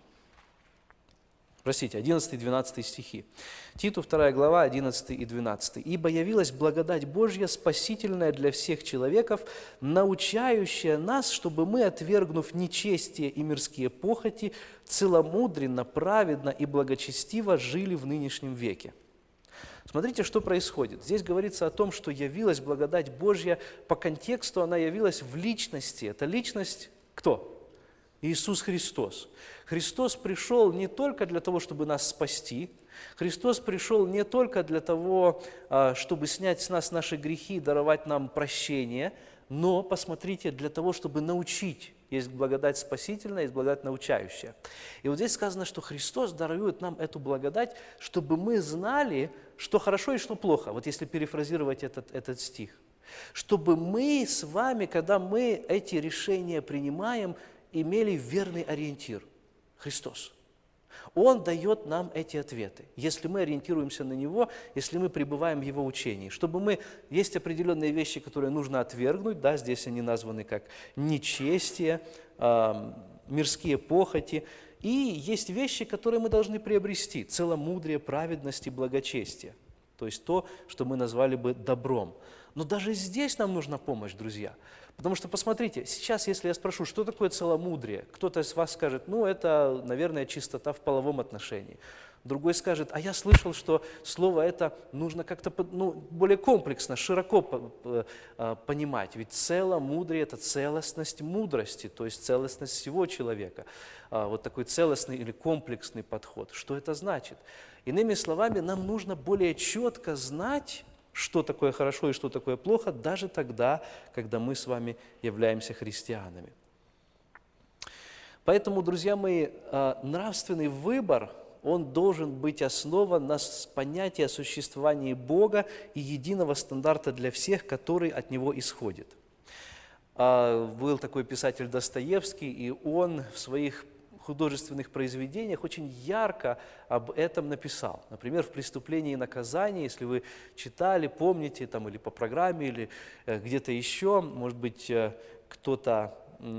Простите, 11 и 12 стихи. Титу, 2 глава, 11 и 12. «Ибо явилась благодать Божья, спасительная для всех человеков, научающая нас, чтобы мы, отвергнув нечестие и мирские похоти, целомудренно, праведно и благочестиво жили в нынешнем веке». Смотрите, что происходит. Здесь говорится о том, что явилась благодать Божья. По контексту она явилась в личности. Это личность кто? Иисус Христос. Христос пришел не только для того, чтобы нас спасти. Христос пришел не только для того, чтобы снять с нас наши грехи, даровать нам прощение, но, посмотрите, для того, чтобы научить. Есть благодать спасительная, есть благодать научающая. И вот здесь сказано, что Христос дарует нам эту благодать, чтобы мы знали, что хорошо и что плохо. Вот если перефразировать этот стих. Чтобы мы с вами, когда мы эти решения принимаем, имели верный ориентир – Христос. Он дает нам эти ответы, если мы ориентируемся на Него, если мы пребываем в Его учении. Чтобы мы, есть определенные вещи, которые нужно отвергнуть, да, здесь они названы как нечестие, мирские похоти, и есть вещи, которые мы должны приобрести, целомудрие, праведность и благочестие, то есть то, что мы назвали бы добром. Но даже здесь нам нужна помощь, друзья. Потому что, посмотрите, сейчас, если я спрошу, что такое целомудрие, кто-то из вас скажет, ну, это, наверное, чистота в половом отношении. Другой скажет, а я слышал, что слово это нужно как-то более комплексно, широко понимать. Ведь целомудрие – это целостность мудрости, то есть целостность всего человека. Вот такой целостный или комплексный подход. Что это значит? Иными словами, нам нужно более четко знать, что такое хорошо и что такое плохо, даже тогда, когда мы с вами являемся христианами. Поэтому, друзья мои, нравственный выбор, он должен быть основан на понятии о существовании Бога и единого стандарта для всех, который от Него исходит. Был такой писатель Достоевский, и он в своих художественных произведениях очень ярко об этом написал. Например, в «Преступлении и наказании», если вы читали, помните, там, или по программе, или где-то еще, может быть, кто-то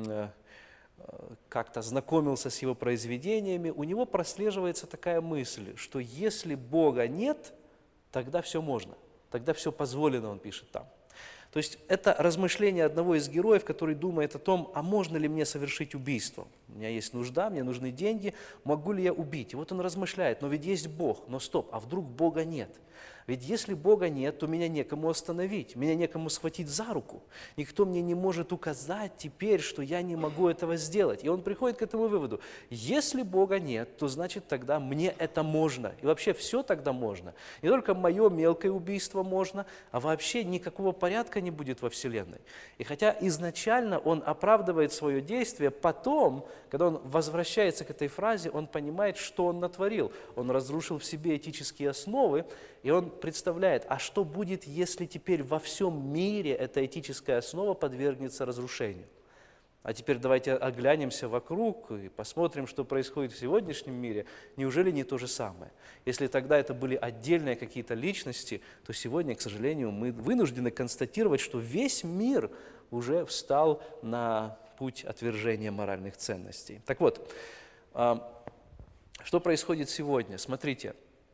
как-то знакомился с его произведениями, у него прослеживается такая мысль, что если Бога нет, тогда все можно, тогда все позволено, он пишет там. То есть это размышление одного из героев, который думает о том, а можно ли мне совершить убийство? У меня есть нужда, мне нужны деньги, могу ли я убить? И вот он размышляет, но ведь есть Бог, но стоп, а вдруг Бога нет? Ведь если Бога нет, то меня некому остановить, меня некому схватить за руку. Никто мне не может указать теперь, что я не могу этого сделать. И он приходит к этому выводу. Если Бога нет, то значит тогда мне это можно. И вообще все тогда можно. Не только мое мелкое убийство можно, а вообще никакого порядка не будет во Вселенной. И хотя изначально он оправдывает свое действие, потом, когда он возвращается к этой фразе, он понимает, что он натворил. Он разрушил в себе этические основы, и он представляет, а что будет, если теперь во всем мире эта этическая основа подвергнется разрушению? А теперь давайте оглянемся вокруг и посмотрим, что происходит в сегодняшнем мире. Неужели не то же самое? Если тогда это были отдельные какие-то личности, то сегодня, к сожалению, мы вынуждены констатировать, что весь мир уже встал на путь отвержения моральных ценностей. Так вот, что происходит сегодня? Смотрите.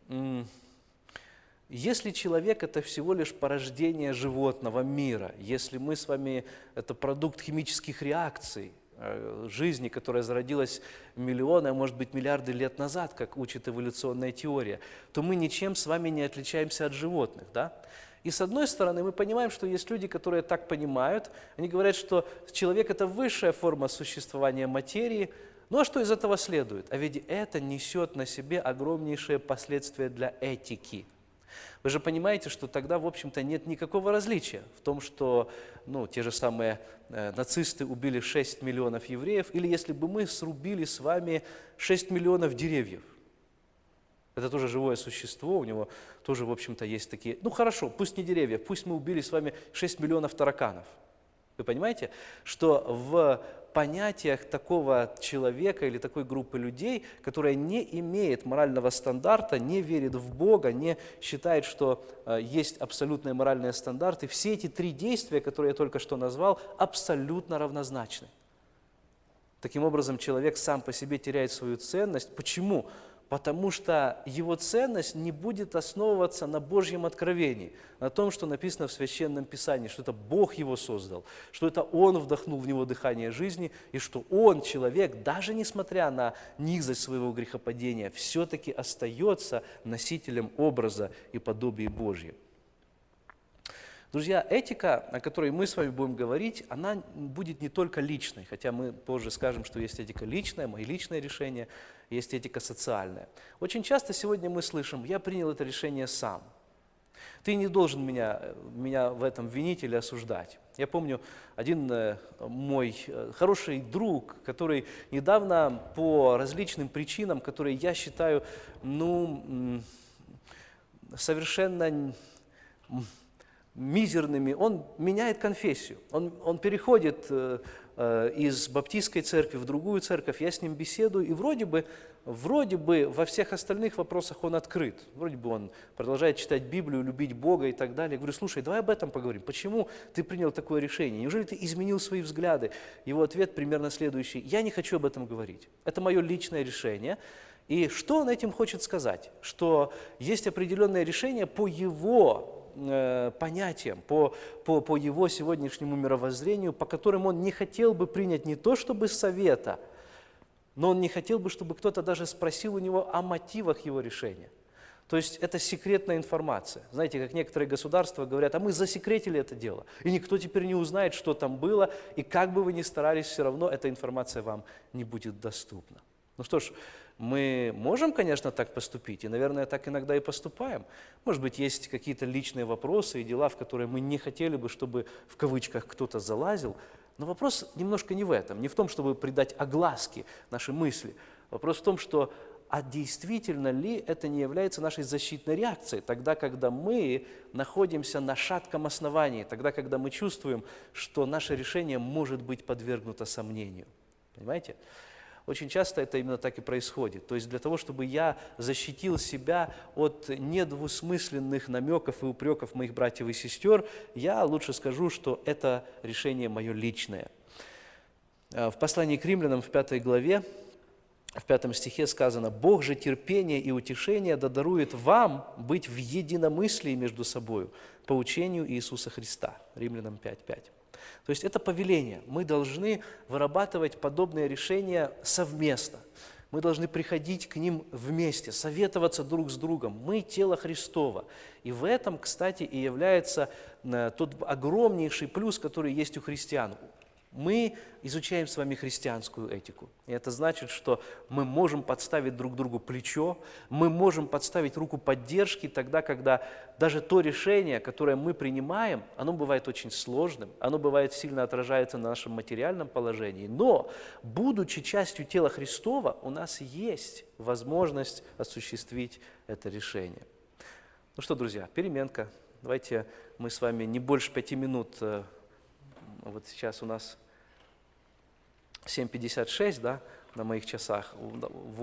Если человек – это всего лишь порождение животного мира, если мы с вами – это продукт химических реакций, жизни, которая зародилась миллионы, а может быть миллиарды лет назад, как учит эволюционная теория, то мы ничем с вами не отличаемся от животных, да? И с одной стороны, мы понимаем, что есть люди, которые так понимают, они говорят, что человек – это высшая форма существования материи. Ну а что из этого следует? А ведь это несет на себе огромнейшие последствия для этики. Вы же понимаете, что тогда, в общем-то, нет никакого различия в том, что те же самые нацисты убили 6 миллионов евреев, или если бы мы срубили с вами 6 миллионов деревьев. Это тоже живое существо, у него тоже, в общем-то, есть такие... Ну хорошо, пусть не деревья, пусть мы убили с вами 6 миллионов тараканов. Вы понимаете, что в понятиях такого человека или такой группы людей, которая не имеет морального стандарта, не верит в Бога, не считает, что есть абсолютные моральные стандарты, все эти три действия, которые я только что назвал, абсолютно равнозначны. Таким образом, человек сам по себе теряет свою ценность. Почему? Потому что его ценность не будет основываться на Божьем откровении, на том, что написано в Священном Писании, что это Бог его создал, что это Он вдохнул в него дыхание жизни, и что он, человек, даже несмотря на низость своего грехопадения, все-таки остается носителем образа и подобия Божьего. Друзья, этика, о которой мы с вами будем говорить, она будет не только личной, хотя мы позже скажем, что есть этика личная, мои личные решения, есть этика социальная. Очень часто сегодня мы слышим: я принял это решение сам. Ты не должен меня в этом винить или осуждать. Я помню один мой хороший друг, который недавно по различным причинам, которые я считаю, совершенно мизерными, он меняет конфессию. Он переходит из баптистской церкви в другую церковь, я с ним беседую, и вроде бы во всех остальных вопросах он открыт. Вроде бы он продолжает читать Библию, любить Бога и так далее. Я говорю, слушай, давай об этом поговорим. Почему ты принял такое решение? Неужели ты изменил свои взгляды? Его ответ примерно следующий. Я не хочу об этом говорить. Это мое личное решение. И что он этим хочет сказать? Что есть определенное решение по его понятиям, по его сегодняшнему мировоззрению, по которым он не хотел бы принять не то чтобы совета, но он не хотел бы, чтобы кто-то даже спросил у него о мотивах его решения. То есть это секретная информация. Знаете, как некоторые государства говорят, а мы засекретили это дело, и никто теперь не узнает, что там было, и как бы вы ни старались, все равно эта информация вам не будет доступна. Ну что ж, мы можем, конечно, так поступить, и, наверное, так иногда и поступаем. Может быть, есть какие-то личные вопросы и дела, в которые мы не хотели бы, чтобы, в кавычках, кто-то залазил. Но вопрос немножко не в этом, не в том, чтобы придать огласке наши мысли. Вопрос в том, что а действительно ли это не является нашей защитной реакцией, тогда, когда мы находимся на шатком основании, тогда, когда мы чувствуем, что наше решение может быть подвергнуто сомнению. Понимаете? Очень часто это именно так и происходит. То есть для того, чтобы я защитил себя от недвусмысленных намеков и упреков моих братьев и сестер, я лучше скажу, что это решение мое личное. В послании к римлянам в 5 главе, в 5 стихе сказано: «Бог же терпения и утешения да дарует вам быть в единомыслии между собою по учению Иисуса Христа». Римлянам 5:5. То есть это повеление. Мы должны вырабатывать подобные решения совместно. Мы должны приходить к ним вместе, советоваться друг с другом. Мы тело Христово. И в этом, кстати, и является тот огромнейший плюс, который есть у христиан. Мы изучаем с вами христианскую этику. И это значит, что мы можем подставить друг другу плечо, мы можем подставить руку поддержки тогда, когда даже то решение, которое мы принимаем, оно бывает очень сложным, оно бывает сильно отражается на нашем материальном положении. Но, будучи частью тела Христова, у нас есть возможность осуществить это решение. Ну что, друзья, переменка. Давайте мы с вами не больше 5 минут, вот сейчас у нас 7:56, да, на моих часах, в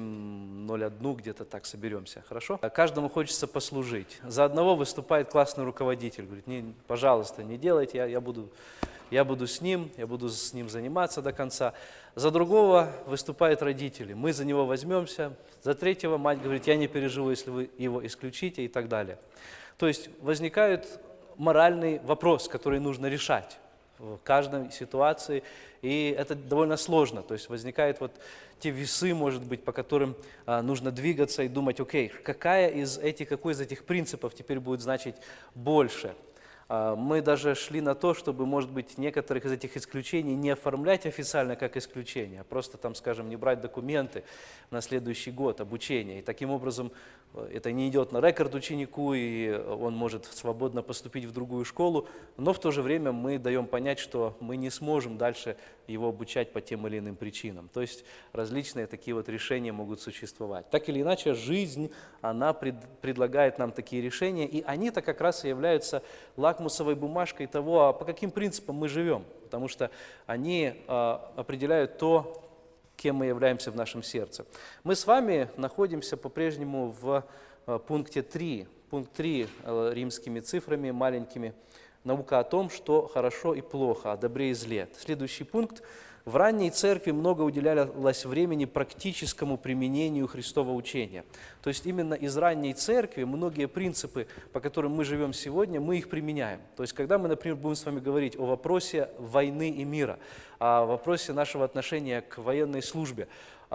8:01 где-то так соберемся, хорошо? Каждому хочется послужить. За одного выступает классный руководитель, говорит, пожалуйста, не делайте, я буду с ним заниматься до конца. За другого выступают родители, мы за него возьмемся. За третьего мать говорит, я не переживу, если вы его исключите и так далее. То есть возникает моральный вопрос, который нужно решать в каждой ситуации, и это довольно сложно. То есть возникают вот те весы, может быть, по которым нужно двигаться и думать, окей, какой из этих принципов теперь будет значить больше. Мы даже шли на то, чтобы, может быть, некоторых из этих исключений не оформлять официально как исключение, а просто, там, скажем, не брать документы на следующий год обучения. И таким образом это не идет на рекорд ученику, и он может свободно поступить в другую школу, но в то же время мы даем понять, что мы не сможем дальше его обучать по тем или иным причинам. То есть различные такие вот решения могут существовать. Так или иначе, жизнь, она предлагает нам такие решения, и они-то как раз и являются лакмусовой бумажкой того, по каким принципам мы живем, потому что они определяют то, кем мы являемся в нашем сердце. Мы с вами находимся по-прежнему в пункте 3. Пункт 3 римскими цифрами маленькими. Наука о том, что хорошо и плохо, о добре и зле. Следующий пункт. В ранней церкви много уделялось времени практическому применению Христова учения. То есть именно из ранней церкви многие принципы, по которым мы живем сегодня, мы их применяем. То есть когда мы, например, будем с вами говорить о вопросе войны и мира, о вопросе нашего отношения к военной службе,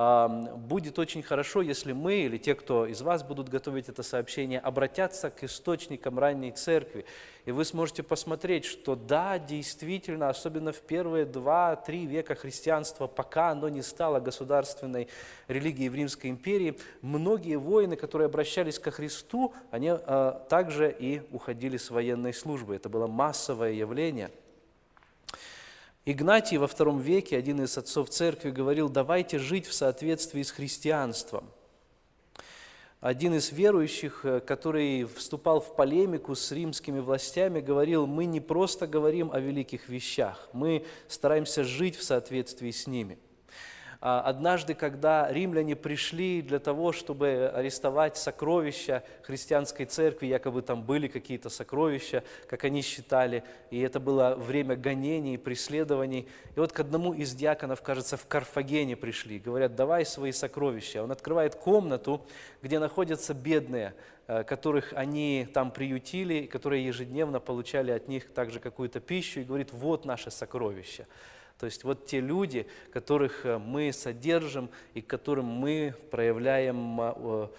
будет очень хорошо, если мы или те, кто из вас будут готовить это сообщение, обратятся к источникам ранней церкви. И вы сможете посмотреть, что да, действительно, особенно в первые 2-3 века христианства, пока оно не стало государственной религией в Римской империи, многие воины, которые обращались ко Христу, они также и уходили с военной службы. Это было массовое явление. Игнатий во II веке, один из отцов церкви, говорил, давайте жить в соответствии с христианством. один из верующих, который вступал в полемику с римскими властями, говорил: мы не просто говорим о великих вещах, мы стараемся жить в соответствии с ними. Однажды, когда римляне пришли для того, чтобы арестовать сокровища христианской церкви, якобы там были какие-то сокровища, как они считали, и это было время гонений, преследований. И вот к одному из диаконов, кажется, в Карфагене пришли, говорят: давай свои сокровища. Он открывает комнату, где находятся бедные, которых они там приютили, которые ежедневно получали от них также какую-то пищу, и говорит: вот наше сокровище. То есть вот те люди, которых мы содержим и к которым мы проявляем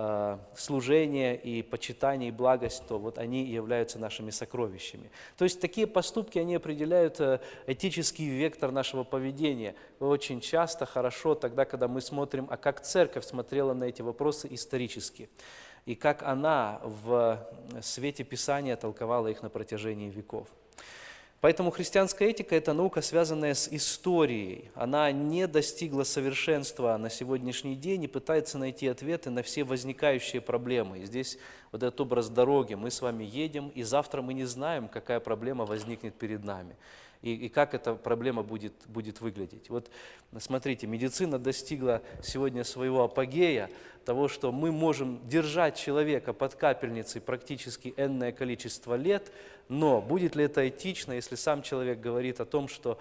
служение и почитание и благость, то вот они являются нашими сокровищами. То есть такие поступки, они определяют этический вектор нашего поведения. Очень часто хорошо тогда, когда мы смотрим, а как церковь смотрела на эти вопросы исторически, и как она в свете Писания толковала их на протяжении веков. Поэтому христианская этика – это наука, связанная с историей. Она не достигла совершенства на сегодняшний день и пытается найти ответы на все возникающие проблемы. И здесь вот этот образ дороги. Мы с вами едем, и завтра мы не знаем, какая проблема возникнет перед нами. И как эта проблема будет выглядеть. Вот смотрите, медицина достигла сегодня своего апогея, того, что мы можем держать человека под капельницей практически энное количество лет, но будет ли это этично, если сам человек говорит о том, что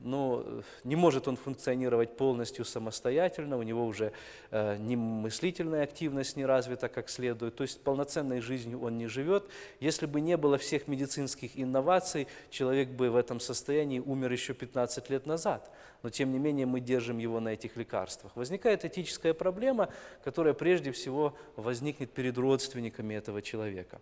не может он функционировать полностью самостоятельно, у него уже ни мыслительная активность не развита как следует, то есть полноценной жизнью он не живет. Если бы не было всех медицинских инноваций, человек бы в этом состоянии умер еще 15 лет назад. Но тем не менее мы держим его на этих лекарствах. Возникает этическая проблема, которая прежде всего возникнет перед родственниками этого человека.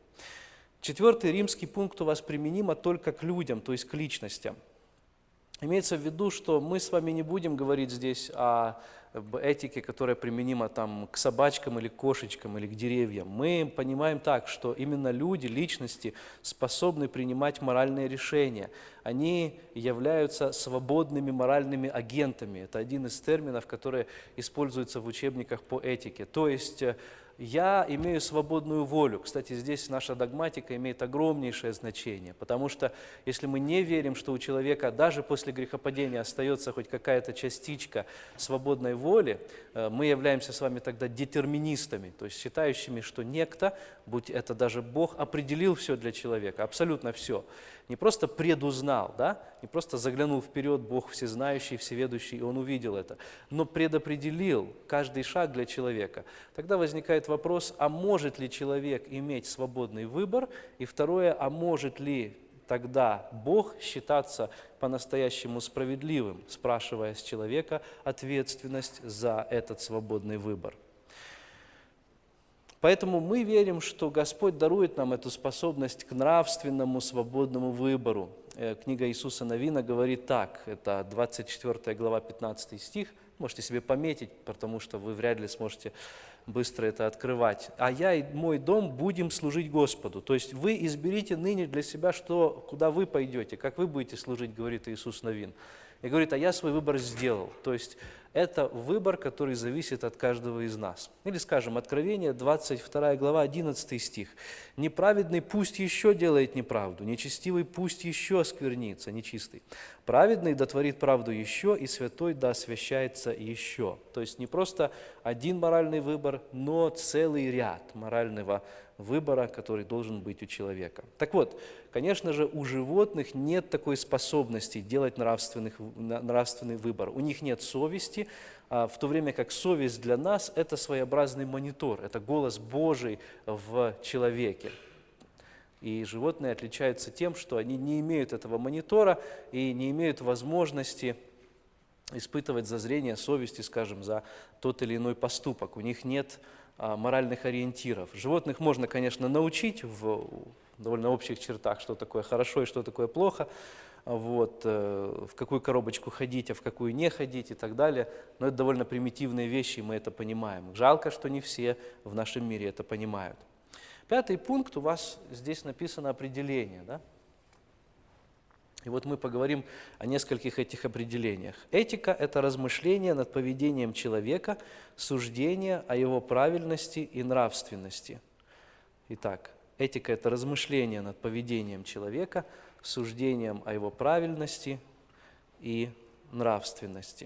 4-й римский пункт у вас применимо только к людям, то есть к личностям. Имеется в виду, что мы с вами не будем говорить здесь об этике, которая применима там, к собачкам или к кошечкам или к деревьям. Мы понимаем так, что именно люди, личности способны принимать моральные решения. Они являются свободными моральными агентами. Это один из терминов, который используется в учебниках по этике. То есть я имею свободную волю. Кстати, здесь наша догматика имеет огромнейшее значение, потому что если мы не верим, что у человека даже после грехопадения остается хоть какая-то частичка свободной воли, мы являемся с вами тогда детерминистами, то есть считающими, что некто, будь это даже Бог, определил все для человека, абсолютно все. Не просто предузнал, да? Не просто заглянул вперед, Бог всезнающий, всеведущий, и Он увидел это, но предопределил каждый шаг для человека. Тогда возникает вопрос, а может ли человек иметь свободный выбор? И второе, а может ли тогда Бог считаться по-настоящему справедливым, спрашивая с человека ответственность за этот свободный выбор? Поэтому мы верим, что Господь дарует нам эту способность к нравственному свободному выбору. Книга Иисуса Навина говорит так, это 24 глава, 15 стих, можете себе пометить, потому что вы вряд ли сможете быстро это открывать. «А я и мой дом будем служить Господу». То есть вы изберите ныне для себя, куда вы пойдете, как вы будете служить, говорит Иисус Навин. И говорит, а я свой выбор сделал. То есть это выбор, который зависит от каждого из нас. Или, скажем, Откровение, 22 глава, 11 стих. «Неправедный пусть еще делает неправду, нечестивый пусть еще осквернится, нечистый. Праведный дотворит правду еще, и святой да освящается еще». То есть не просто один моральный выбор, но целый ряд морального выбора, который должен быть у человека. Так вот, конечно же, у животных нет такой способности делать нравственный выбор. У них нет совести, в то время как совесть для нас – это своеобразный монитор, это голос Божий в человеке. И животные отличаются тем, что они не имеют этого монитора и не имеют возможности испытывать зазрение совести, скажем, за тот или иной поступок. У них нет моральных ориентиров. Животных можно, конечно, научить в довольно общих чертах, что такое хорошо и что такое плохо, в какую коробочку ходить, а в какую не ходить и так далее. Но это довольно примитивные вещи, и мы это понимаем. Жалко, что не все в нашем мире это понимают. 5-й пункт, у вас здесь написано определение. Да? И вот мы поговорим о нескольких этих определениях. Этика – это размышление над поведением человека, суждение о его правильности и нравственности. Итак, этика – это размышление над поведением человека, суждением о его правильности и нравственности.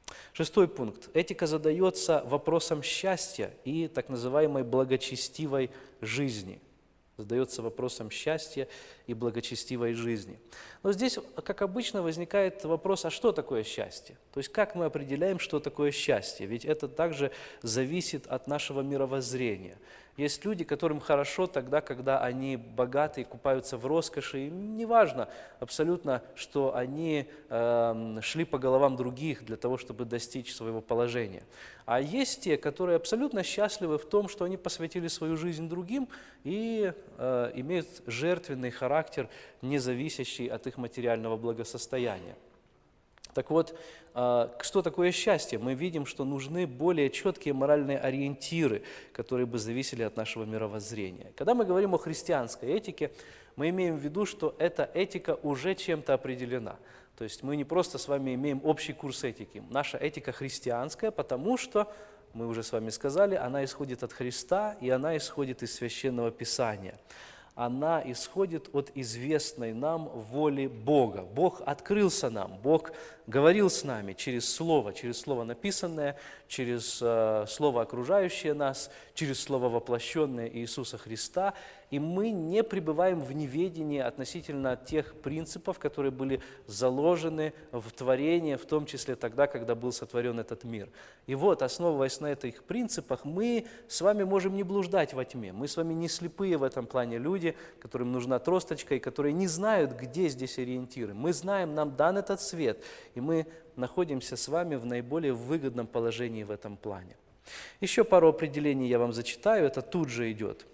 6 пункт. Этика задается вопросом счастья и так называемой благочестивой жизни. Задается вопросом счастья и благочестивой жизни. Но здесь, как обычно, возникает вопрос, а что такое счастье? То есть как мы определяем, что такое счастье? Ведь это также зависит от нашего мировоззрения. Есть люди, которым хорошо тогда, когда они богаты и купаются в роскоши. Им не важно абсолютно, что они шли по головам других для того, чтобы достичь своего положения. А есть те, которые абсолютно счастливы в том, что они посвятили свою жизнь другим и имеют жертвенный характер, не зависящий от их материального благосостояния. Так вот, что такое счастье? Мы видим, что нужны более четкие моральные ориентиры, которые бы зависели от нашего мировоззрения. Когда мы говорим о христианской этике, мы имеем в виду, что эта этика уже чем-то определена. То есть мы не просто с вами имеем общий курс этики. Наша этика христианская, потому что, мы уже с вами сказали, она исходит от Христа и она исходит из Священного Писания. Она исходит от известной нам воли Бога. Бог открылся нам, Бог говорил с нами через Слово написанное, через Слово окружающее нас, через Слово воплощенное Иисуса Христа. И мы не пребываем в неведении относительно тех принципов, которые были заложены в творении, в том числе тогда, когда был сотворен этот мир. И вот, основываясь на этих принципах, мы с вами можем не блуждать во тьме. Мы с вами не слепые в этом плане люди, которым нужна тросточка и которые не знают, где здесь ориентиры. Мы знаем, нам дан этот свет, и мы находимся с вами в наиболее выгодном положении в этом плане. Еще пару определений я вам зачитаю, это тут же идет.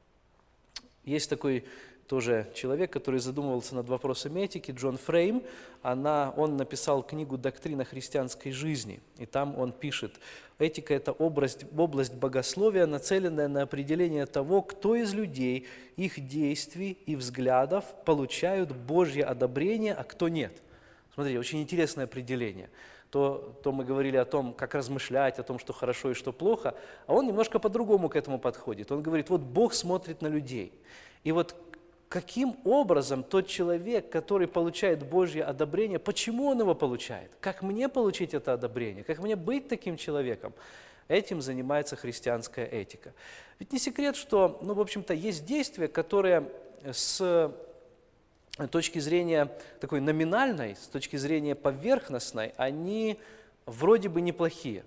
Есть такой тоже человек, который задумывался над вопросами этики, Джон Фрейм. Он написал книгу «Доктрина христианской жизни», и там он пишет: «Этика – это область богословия, нацеленная на определение того, кто из людей, их действий и взглядов получают Божье одобрение, а кто нет». Смотрите, очень интересное определение. То мы говорили о том, как размышлять, о том, что хорошо и что плохо, а он немножко по-другому к этому подходит. Он говорит, вот Бог смотрит на людей. И вот каким образом тот человек, который получает Божье одобрение, почему он его получает? Как мне получить это одобрение? Как мне быть таким человеком? Этим занимается христианская этика. Ведь не секрет, что, в общем-то, есть действия, которые с точки зрения такой номинальной, с точки зрения поверхностной, они вроде бы неплохие.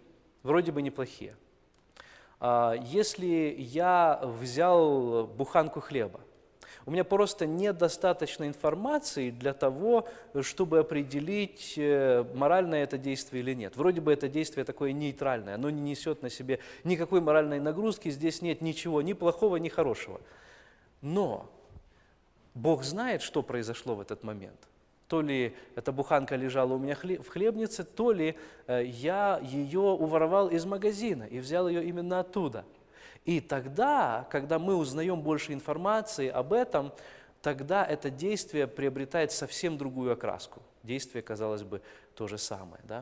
Если я взял буханку хлеба, у меня просто недостаточно информации для того, чтобы определить, моральное это действие или нет. Вроде бы это действие такое нейтральное, оно не несет на себе никакой моральной нагрузки, здесь нет ничего, ни плохого, ни хорошего. Но Бог знает, что произошло в этот момент. То ли эта буханка лежала у меня в хлебнице, то ли я ее уворовал из магазина и взял ее именно оттуда. И тогда, когда мы узнаем больше информации об этом, тогда это действие приобретает совсем другую окраску. Действие, казалось бы, то же самое. Да?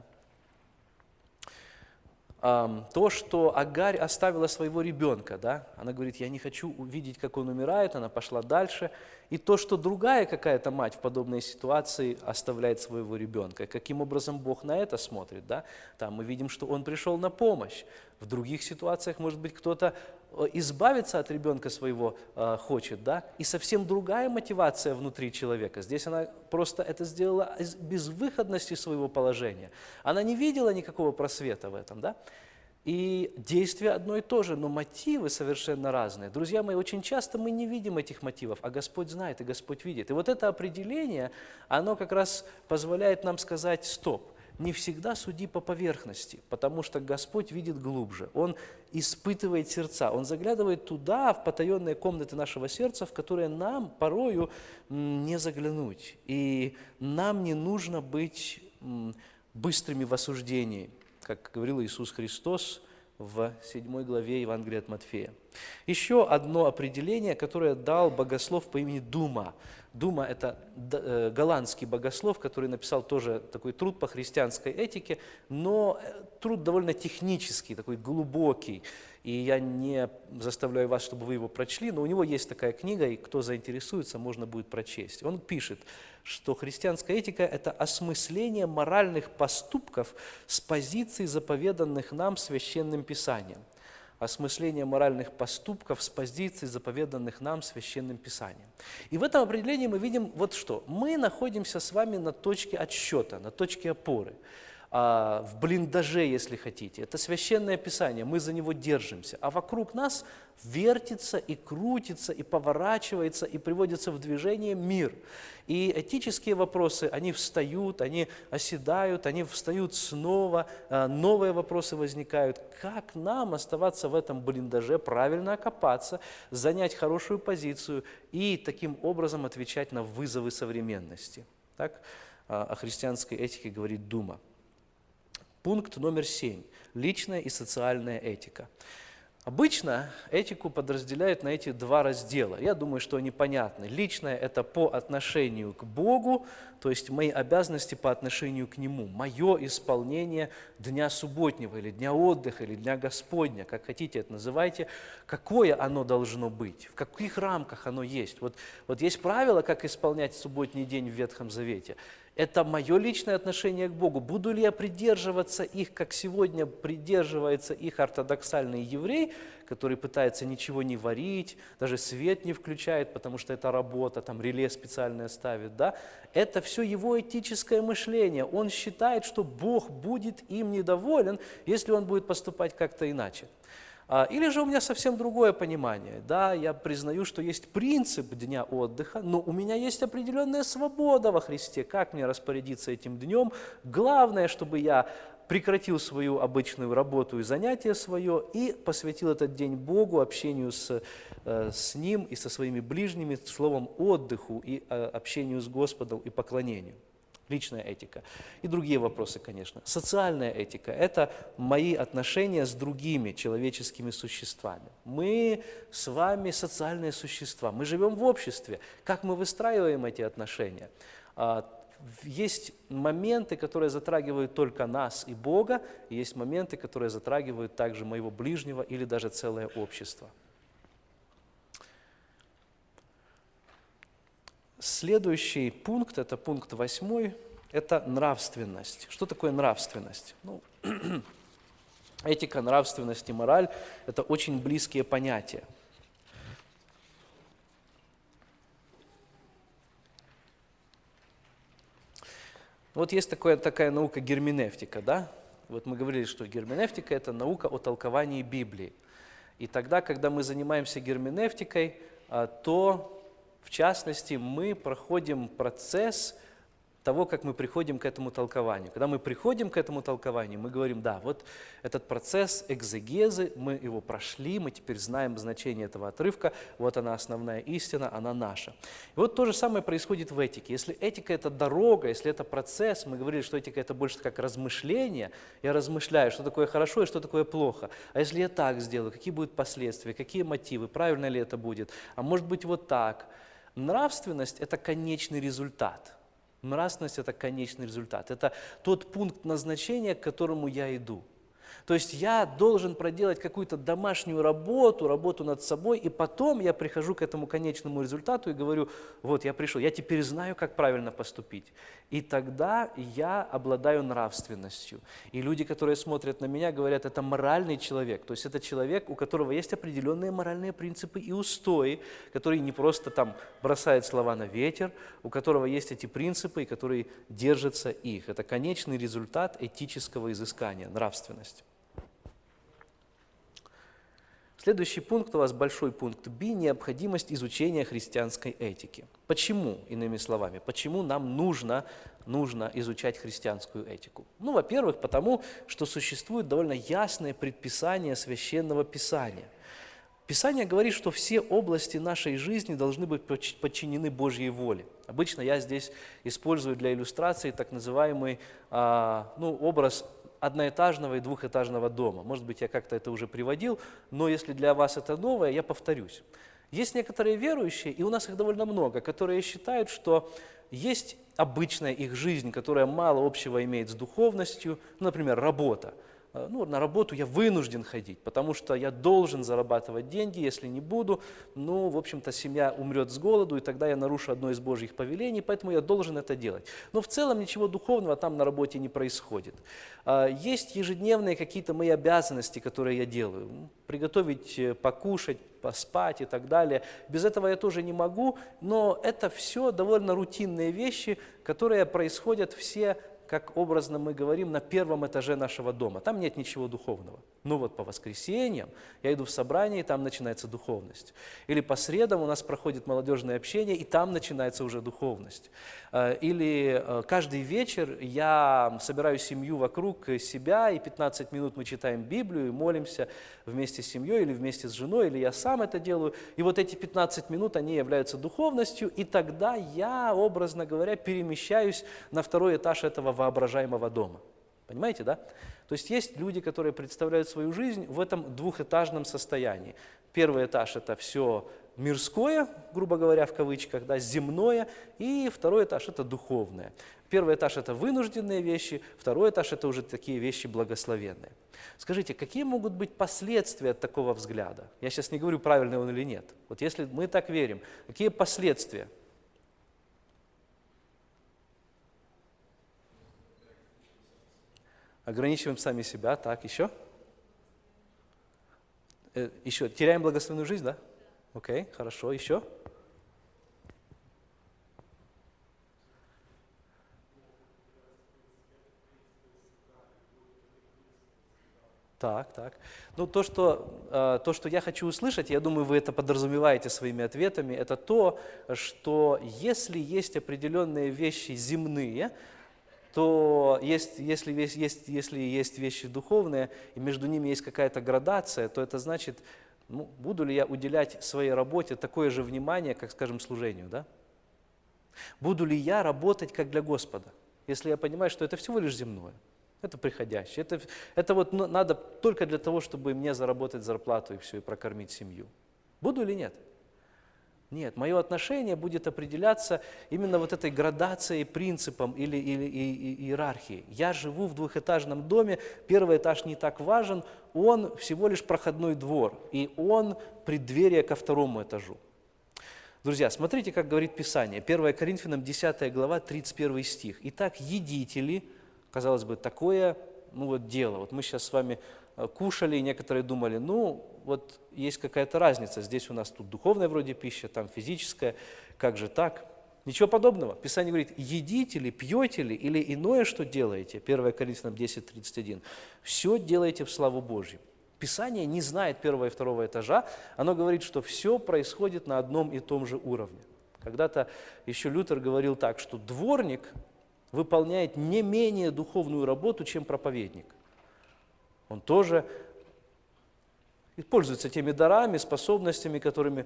То, что Агарь оставила своего ребенка, да? Она говорит, я не хочу увидеть, как он умирает, она пошла дальше. И то, что другая какая-то мать в подобной ситуации оставляет своего ребенка. Каким образом Бог на это смотрит? Да? Там мы видим, что Он пришел на помощь. В других ситуациях, может быть, кто-то избавиться от ребенка своего хочет, да? И совсем другая мотивация внутри человека. Здесь она просто это сделала из безвыходности своего положения. Она не видела никакого просвета в этом, да? И действие одно и то же, но мотивы совершенно разные. Друзья мои, очень часто мы не видим этих мотивов, а Господь знает, и Господь видит. И вот это определение, оно как раз позволяет нам сказать «стоп». Не всегда суди по поверхности, потому что Господь видит глубже. Он испытывает сердца, Он заглядывает туда, в потаенные комнаты нашего сердца, в которые нам порою не заглянуть. И нам не нужно быть быстрыми в осуждении, как говорил Иисус Христос в 7 главе Евангелия от Матфея. Еще одно определение, которое дал богослов по имени Дума. Дума – это голландский богослов, который написал тоже такой труд по христианской этике, но труд довольно технический, такой глубокий. И я не заставляю вас, чтобы вы его прочли, но у него есть такая книга, и кто заинтересуется, можно будет прочесть. Он пишет, что христианская этика – это осмысление моральных поступков с позиций, заповеданных нам Священным Писанием. Осмысление моральных поступков с позиций, заповеданных нам Священным Писанием. И в этом определении мы видим вот что. Мы находимся с вами на точке отсчета, на точке опоры, в блиндаже, если хотите. Это Священное Писание, мы за него держимся. А вокруг нас вертится и крутится, и поворачивается, и приводится в движение мир. И этические вопросы, они встают, они оседают, они встают снова, новые вопросы возникают. Как нам оставаться в этом блиндаже, правильно окопаться, занять хорошую позицию и таким образом отвечать на вызовы современности? Так о христианской этике говорит Дума. Пункт номер 7. Личная и социальная этика. Обычно этику подразделяют на эти два раздела. Я думаю, что они понятны. Личное – это по отношению к Богу, то есть мои обязанности по отношению к Нему, мое исполнение дня субботнего, или дня отдыха, или дня Господня, как хотите это называйте, какое оно должно быть, в каких рамках оно есть. Вот есть правило, как исполнять субботний день в Ветхом Завете. Это мое личное отношение к Богу. Буду ли я придерживаться их, как сегодня придерживается их ортодоксальный еврей, который пытается ничего не варить, даже свет не включает, потому что это работа, там реле специальное ставит, да? Это все его этическое мышление. Он считает, что Бог будет им недоволен, если он будет поступать как-то иначе. Или же у меня совсем другое понимание. Да, я признаю, что есть принцип дня отдыха, но у меня есть определенная свобода во Христе. Как мне распорядиться этим днем? Главное, чтобы я прекратил свою обычную работу и занятие свое и посвятил этот день Богу, общению с Ним и со своими ближними, словом, отдыху и общению с Господом и поклонению. Личная этика. И другие вопросы, конечно. Социальная этика – это мои отношения с другими человеческими существами. Мы с вами социальные существа, мы живем в обществе. Как мы выстраиваем эти отношения? Есть моменты, которые затрагивают только нас и Бога, и есть моменты, которые затрагивают также моего ближнего или даже целое общество. Следующий пункт, это пункт 8, это нравственность. Что такое нравственность? Этика, нравственность и мораль – это очень близкие понятия. Вот есть такая наука герменевтика, да? Вот мы говорили, что герменевтика – это наука о толковании Библии. И тогда, когда мы занимаемся герменевтикой, то в частности, мы проходим процесс того, как мы приходим к этому толкованию. Когда мы приходим к этому толкованию, мы говорим, да, вот этот процесс экзегезы, мы его прошли, мы теперь знаем значение этого отрывка, вот она основная истина, она наша. И вот то же самое происходит в этике. Если этика – это дорога, если это процесс, мы говорили, что этика – это больше как размышление, я размышляю, что такое хорошо и что такое плохо. А если я так сделаю, какие будут последствия, какие мотивы, правильно ли это будет, а может быть вот так. Нравственность – это конечный результат. Нравственность – это конечный результат. Это тот пункт назначения, к которому я иду. То есть я должен проделать какую-то домашнюю работу над собой, и потом я прихожу к этому конечному результату и говорю, вот я пришел, я теперь знаю, как правильно поступить. И тогда я обладаю нравственностью. И люди, которые смотрят на меня, говорят, это моральный человек. То есть это человек, у которого есть определенные моральные принципы и устои, который не просто там бросает слова на ветер, у которого есть эти принципы, и который держится их. Это конечный результат этического изыскания, нравственность. Следующий пункт у вас большой пункт Б – необходимость изучения христианской этики. Почему, иными словами, почему нам нужно изучать христианскую этику? Ну, во-первых, потому что существует довольно ясное предписание Священного Писания. Писание говорит, что все области нашей жизни должны быть подчинены Божьей воле. Обычно я здесь использую для иллюстрации так называемый образ одноэтажного и двухэтажного дома. Может быть, я как-то это уже приводил, но если для вас это новое, я повторюсь. Есть некоторые верующие, и у нас их довольно много, которые считают, что есть обычная их жизнь, которая мало общего имеет с духовностью, например, работа. На работу я вынужден ходить, потому что я должен зарабатывать деньги, если не буду, в общем-то, семья умрет с голоду, и тогда я нарушу одно из Божьих повелений, поэтому я должен это делать. Но в целом ничего духовного там на работе не происходит. Есть ежедневные какие-то мои обязанности, которые я делаю. Приготовить, покушать, поспать и так далее. Без этого я тоже не могу, но это все довольно рутинные вещи, которые происходят все, как образно мы говорим, на первом этаже нашего дома. Там нет ничего духовного. Но вот по воскресеньям я иду в собрание, и там начинается духовность. Или по средам у нас проходит молодежное общение, и там начинается уже духовность. Или каждый вечер я собираю семью вокруг себя, и 15 минут мы читаем Библию и молимся вместе с семьей, или вместе с женой, или я сам это делаю. И вот эти 15 минут, они являются духовностью, и тогда я, образно говоря, перемещаюсь на второй этаж этого воображаемого дома. Понимаете, да? То есть есть люди, которые представляют свою жизнь в этом двухэтажном состоянии. Первый этаж – это все мирское, грубо говоря, в кавычках, да, земное, и второй этаж – это духовное. Первый этаж – это вынужденные вещи, второй этаж – это уже такие вещи благословенные. Скажите, какие могут быть последствия от такого взгляда? Я сейчас не говорю, правильный он или нет. Вот если мы так верим, какие последствия? Ограничиваем сами себя, так, еще? Еще, теряем благословенную жизнь, да? Окей, хорошо, еще? Так. То, что я хочу услышать, я думаю, вы это подразумеваете своими ответами, это то, что если есть определенные вещи земные, то если есть вещи духовные, и между ними есть какая-то градация, то это значит, буду ли я уделять своей работе такое же внимание, как, скажем, служению, да? Буду ли я работать как для Господа, если я понимаю, что это всего лишь земное, это приходящее, это вот надо только для того, чтобы мне заработать зарплату и все, и прокормить семью. Буду или нет? Нет, мое отношение будет определяться именно вот этой градацией, принципом или иерархией. Я живу в двухэтажном доме, первый этаж не так важен, он всего лишь проходной двор, и он преддверие ко второму этажу. Друзья, смотрите, как говорит Писание, 1 Коринфянам 10 глава, 31 стих. «Итак, едите ли», казалось бы, такое дело. Вот мы сейчас с вами кушали, и некоторые думали, вот есть какая-то разница, здесь у нас тут духовная вроде пища, там физическая, как же так? Ничего подобного. Писание говорит, едите ли, пьете ли, или иное, что делаете, 1 Коринфянам 10:31, все делайте в славу Божью. Писание не знает первого и второго этажа, оно говорит, что все происходит на одном и том же уровне. Когда-то еще Лютер говорил так, что дворник выполняет не менее духовную работу, чем проповедник. Он тоже пользуется теми дарами, способностями, которыми...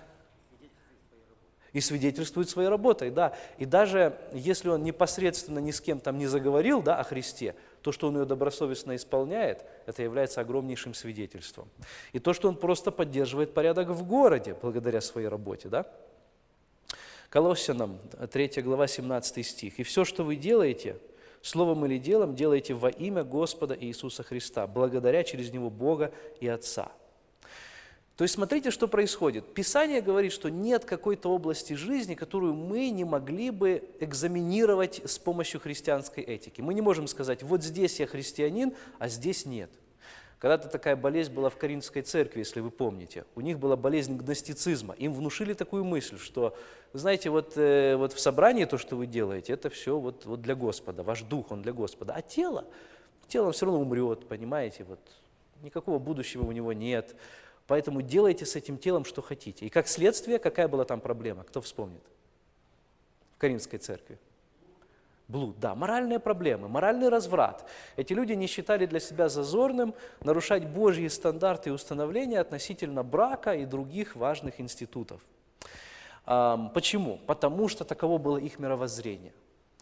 И свидетельствует своей работой, да. И даже если он непосредственно ни с кем там не заговорил, да, о Христе, то, что он ее добросовестно исполняет, это является огромнейшим свидетельством. И то, что он просто поддерживает порядок в городе, благодаря своей работе, да. Колоссянам 3 глава 17 стих. «И все, что вы делаете, словом или делом, делайте во имя Господа Иисуса Христа, благодаря через Него Бога и Отца». То есть смотрите, что происходит. Писание говорит, что нет какой-то области жизни, которую мы не могли бы экзаменировать с помощью христианской этики. Мы не можем сказать, вот здесь я христианин, а здесь нет. Когда-то такая болезнь была в Коринфской церкви, если вы помните. У них была болезнь гностицизма. Им внушили такую мысль, что, знаете, вот в собрании то, что вы делаете, это все вот для Господа, ваш дух, он для Господа. А тело все равно умрет, понимаете, вот никакого будущего у него нет. Поэтому делайте с этим телом, что хотите. И как следствие, какая была там проблема? Кто вспомнит? В Коринфской церкви. Блуд, да, моральные проблемы, моральный разврат. Эти люди не считали для себя зазорным нарушать Божьи стандарты и установления относительно брака и других важных институтов. Почему? Потому что таково было их мировоззрение.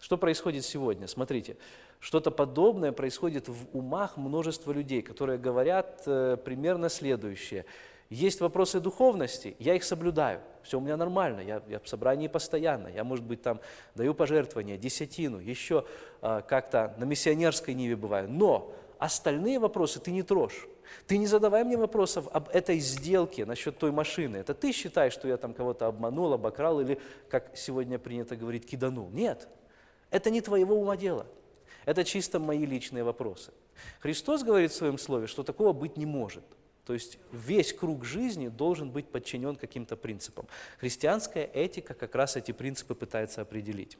Что происходит сегодня? Смотрите, что-то подобное происходит в умах множества людей, которые говорят примерно следующее. Есть вопросы духовности, я их соблюдаю, все у меня нормально, я в собрании постоянно, я, может быть, там даю пожертвования, десятину, еще как-то на миссионерской ниве бываю, но остальные вопросы ты не трожь. Ты не задавай мне вопросов об этой сделке насчет той машины. Это ты считаешь, что я там кого-то обманул, обокрал или, как сегодня принято говорить, киданул. Нет, это не твоего ума дело. Это чисто мои личные вопросы. Христос говорит в своем слове, что такого быть не может. То есть весь круг жизни должен быть подчинен каким-то принципам. Христианская этика как раз эти принципы пытается определить.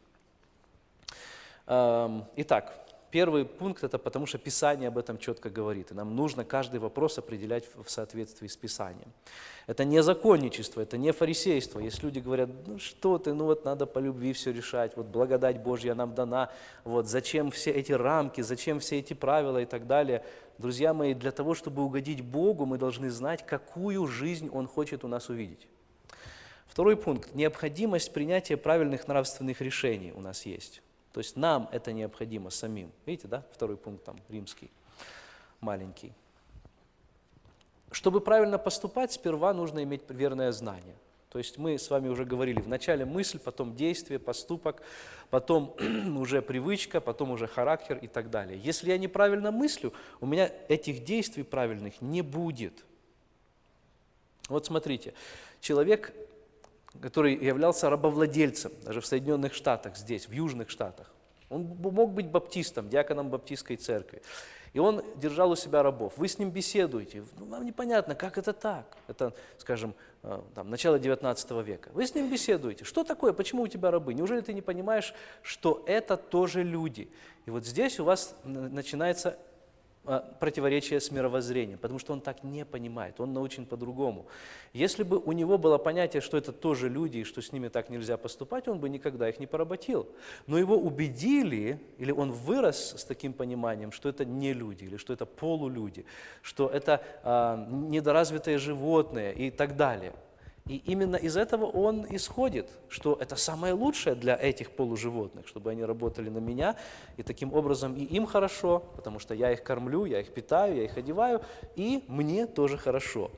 Итак, первый пункт – это потому, что Писание об этом четко говорит. И нам нужно каждый вопрос определять в соответствии с Писанием. Это не законничество, это не фарисейство. Есть люди говорят, ну что ты, ну вот надо по любви все решать, вот благодать Божья нам дана, вот зачем все эти рамки, зачем все эти правила и так далее. Друзья мои, для того, чтобы угодить Богу, мы должны знать, какую жизнь Он хочет у нас увидеть. Второй пункт – необходимость принятия правильных нравственных решений у нас есть. То есть нам это необходимо самим. Видите, да? Второй пункт там римский, маленький. Чтобы правильно поступать, сперва нужно иметь верное знание. То есть мы с вами уже говорили, вначале мысль, потом действие, поступок, потом уже привычка, потом уже характер и так далее. Если я неправильно мыслю, у меня этих действий правильных не будет. Вот смотрите, человек, который являлся рабовладельцем, даже в Соединенных Штатах, здесь, в Южных Штатах. Он мог быть баптистом, диаконом баптистской церкви. И он держал у себя рабов. Вы с ним беседуете, вам непонятно, как это так. Это, скажем, там, начало 19 века. Вы с ним беседуете. Что такое, почему у тебя рабы? Неужели ты не понимаешь, что это тоже люди? И вот здесь у вас начинается противоречие с мировоззрением, потому что он так не понимает, он научен по-другому. Если бы у него было понятие, что это тоже люди и что с ними так нельзя поступать, он бы никогда их не поработил. Но его убедили, или он вырос с таким пониманием, что это не люди, или что это полулюди, что это недоразвитые животные и так далее. И именно из этого он исходит, что это самое лучшее для этих полуживотных, чтобы они работали на меня, и таким образом и им хорошо, потому что я их кормлю, я их питаю, я их одеваю, и мне тоже хорошо.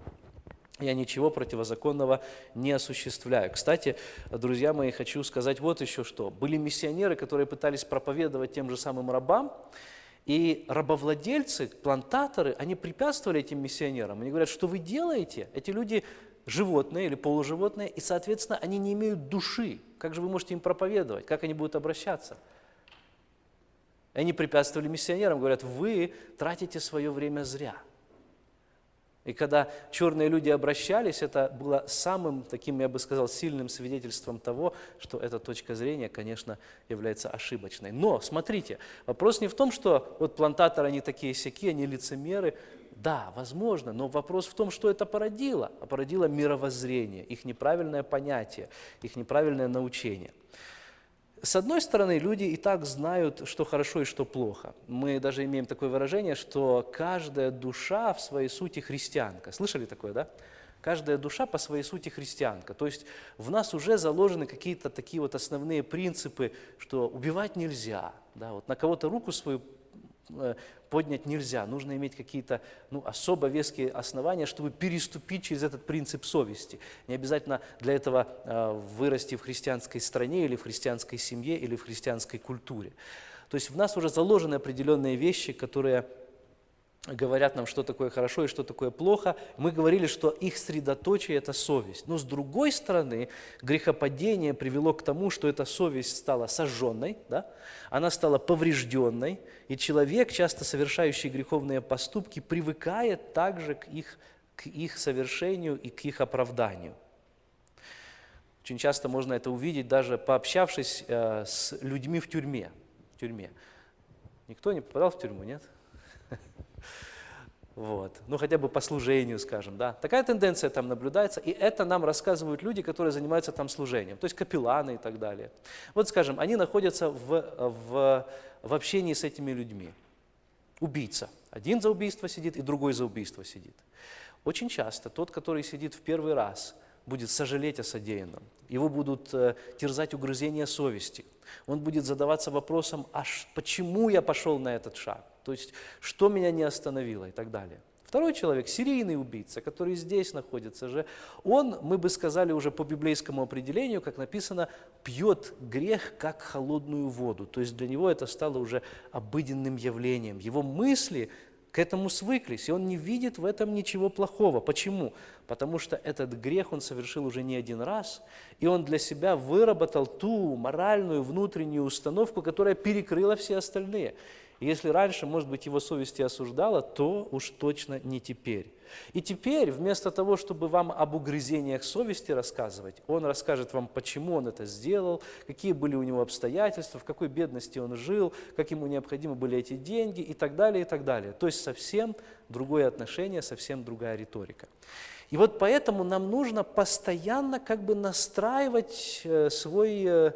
Я ничего противозаконного не осуществляю. Кстати, друзья мои, хочу сказать вот еще что. Были миссионеры, которые пытались проповедовать тем же самым рабам, и рабовладельцы, плантаторы, они препятствовали этим миссионерам. Они говорят, что вы делаете? Эти люди животные или полуживотные, и, соответственно, они не имеют души. Как же вы можете им проповедовать? Как они будут обращаться? Они препятствовали миссионерам, говорят, вы тратите свое время зря. И когда черные люди обращались, это было самым таким, я бы сказал, сильным свидетельством того, что эта точка зрения, конечно, является ошибочной. Но, смотрите, вопрос не в том, что вот плантаторы, они такие-сяки, они лицемеры. Да, возможно, но вопрос в том, что это породило. А породило мировоззрение, их неправильное понятие, их неправильное научение. С одной стороны, люди и так знают, что хорошо и что плохо. Мы даже имеем такое выражение, что каждая душа в своей сути христианка. Слышали такое, да? Каждая душа по своей сути христианка. То есть в нас уже заложены какие-то такие вот основные принципы, что убивать нельзя, да? Вот на кого-то руку свою поднять нельзя, нужно иметь какие-то особо веские основания, чтобы переступить через этот принцип совести. Не обязательно для этого вырасти в христианской стране или в христианской семье или в христианской культуре. То есть в нас уже заложены определенные вещи, которые говорят нам, что такое хорошо и что такое плохо. Мы говорили, что их средоточие – это совесть. Но с другой стороны, грехопадение привело к тому, что эта совесть стала сожженной, да? Она стала поврежденной, и человек, часто совершающий греховные поступки, привыкает также к их совершению и к их оправданию. Очень часто можно это увидеть, даже пообщавшись с людьми в тюрьме. Никто не попадал в тюрьму, нет? Вот. Ну, хотя бы по служению, скажем, да. Такая тенденция там наблюдается, и это нам рассказывают люди, которые занимаются там служением, то есть капелланы и так далее. Вот, скажем, они находятся в общении с этими людьми. Убийца. Один за убийство сидит, и другой за убийство сидит. Очень часто тот, который сидит в первый раз, будет сожалеть о содеянном, его будут терзать угрызения совести, он будет задаваться вопросом, почему я пошел на этот шаг, то есть что меня не остановило и так далее. Второй человек, серийный убийца, который здесь находится же, он, мы бы сказали уже по библейскому определению, как написано, пьет грех как холодную воду. То есть для него это стало уже обыденным явлением. Его мысли к этому свыклись, и он не видит в этом ничего плохого. Почему? Потому что этот грех он совершил уже не один раз, и он для себя выработал ту моральную внутреннюю установку, которая перекрыла все остальные. И если раньше, может быть, его совесть и осуждала, то уж точно не теперь. И теперь, вместо того, чтобы вам об угрызениях совести рассказывать, он расскажет вам, почему он это сделал, какие были у него обстоятельства, в какой бедности он жил, как ему необходимы были эти деньги и так далее, и так далее. То есть совсем другое отношение, совсем другая риторика. И вот поэтому нам нужно постоянно как бы настраивать свой,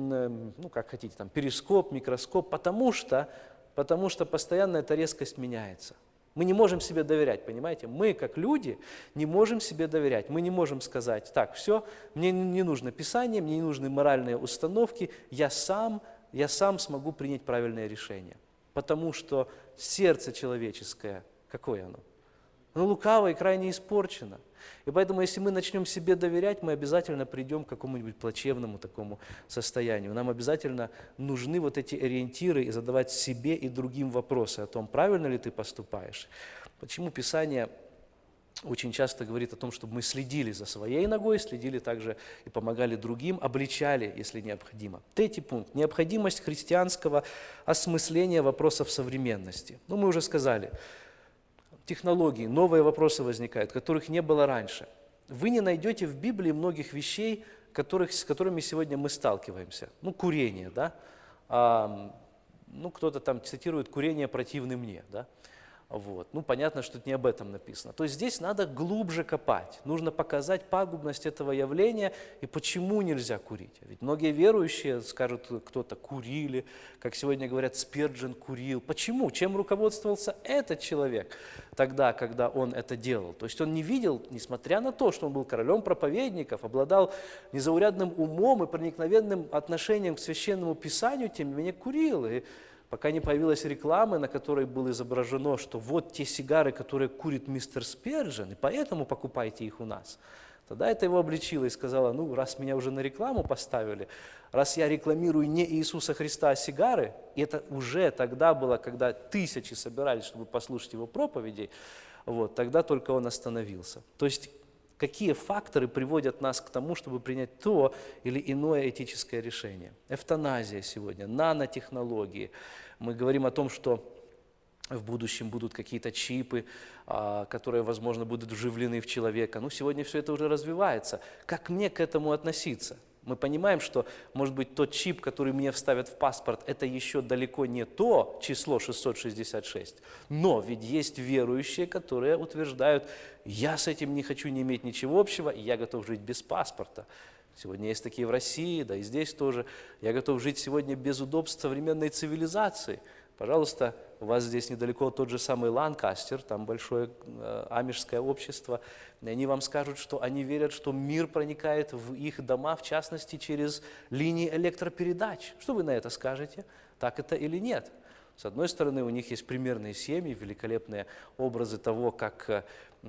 как хотите, там, перископ, микроскоп, потому что постоянно эта резкость меняется. Мы не можем себе доверять, понимаете? Мы, как люди, не можем себе доверять. Мы не можем сказать, так, все, мне не нужно Писание, мне не нужны моральные установки, я сам смогу принять правильное решение. Потому что сердце человеческое, какое оно? Оно лукаво и крайне испорчено. И поэтому, если мы начнем себе доверять, мы обязательно придем к какому-нибудь плачевному такому состоянию. Нам обязательно нужны вот эти ориентиры и задавать себе и другим вопросы о том, правильно ли ты поступаешь. Почему Писание очень часто говорит о том, чтобы мы следили за своей ногой, следили также и помогали другим, обличали, если необходимо. Третий пункт – необходимость христианского осмысления вопросов современности. Мы уже сказали, технологии, новые вопросы возникают, которых не было раньше. Вы не найдете в Библии многих вещей, с которыми сегодня мы сталкиваемся. Курение, да? Кто-то там цитирует «курение противно мне», да? Вот. Понятно, что это не об этом написано. То есть здесь надо глубже копать. Нужно показать пагубность этого явления и почему нельзя курить. Ведь многие верующие скажут, кто-то курили, как сегодня говорят, Спирджин курил. Почему? Чем руководствовался этот человек тогда, когда он это делал? То есть он не видел, несмотря на то, что он был королем проповедников, обладал незаурядным умом и проникновенным отношением к Священному Писанию, тем не менее курил. И пока не появилась реклама, на которой было изображено, что вот те сигары, которые курит мистер Спирджин, и поэтому покупайте их у нас. Тогда это его обличило и сказала, раз меня уже на рекламу поставили, раз я рекламирую не Иисуса Христа, а сигары, и это уже тогда было, когда тысячи собирались, чтобы послушать его проповедей, тогда только он остановился. То есть какие факторы приводят нас к тому, чтобы принять то или иное этическое решение? Эвтаназия сегодня, нанотехнологии. Мы говорим о том, что в будущем будут какие-то чипы, которые, возможно, будут вживлены в человека. Сегодня все это уже развивается. Как мне к этому относиться? Мы понимаем, что, может быть, тот чип, который мне вставят в паспорт, это еще далеко не то число 666. Но ведь есть верующие, которые утверждают, я с этим не хочу не иметь ничего общего, и я готов жить без паспорта. Сегодня есть такие в России, да и здесь тоже. Я готов жить сегодня без удобств современной цивилизации. Пожалуйста, у вас здесь недалеко тот же самый Ланкастер, там большое амишское общество, и они вам скажут, что они верят, что мир проникает в их дома, в частности, через линии электропередач. Что вы на это скажете? Так это или нет? С одной стороны, у них есть примерные семьи, великолепные образы того, как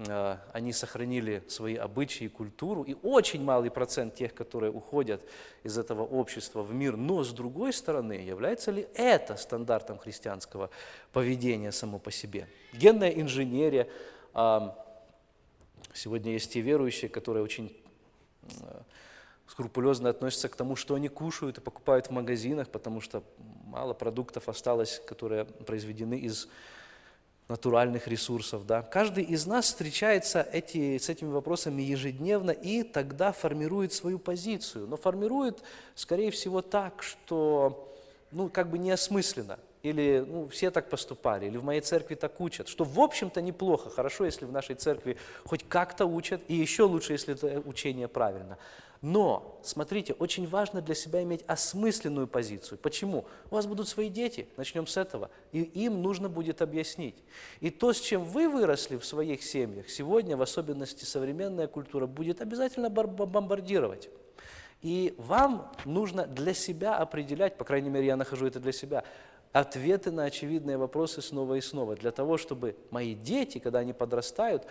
они сохранили свои обычаи и культуру, и очень малый процент тех, которые уходят из этого общества в мир. Но, с другой стороны, является ли это стандартом христианского поведения само по себе? Генная инженерия. Сегодня есть те верующие, которые очень скрупулезно относятся к тому, что они кушают и покупают в магазинах, потому что мало продуктов осталось, которые произведены из натуральных ресурсов. Да. Каждый из нас встречается с этими вопросами ежедневно и тогда формирует свою позицию. Но формирует, скорее всего, так, что неосмысленно. или все так поступали, или в моей церкви так учат, что в общем-то неплохо, хорошо, если в нашей церкви хоть как-то учат, и еще лучше, если это учение правильно. Но, смотрите, очень важно для себя иметь осмысленную позицию. Почему? У вас будут свои дети, начнем с этого, и им нужно будет объяснить. И то, с чем вы выросли в своих семьях, сегодня, в особенности современная культура, будет обязательно бомбардировать. И вам нужно для себя определять, по крайней мере, я нахожу это для себя, ответы на очевидные вопросы снова и снова, для того, чтобы мои дети, когда они подрастают,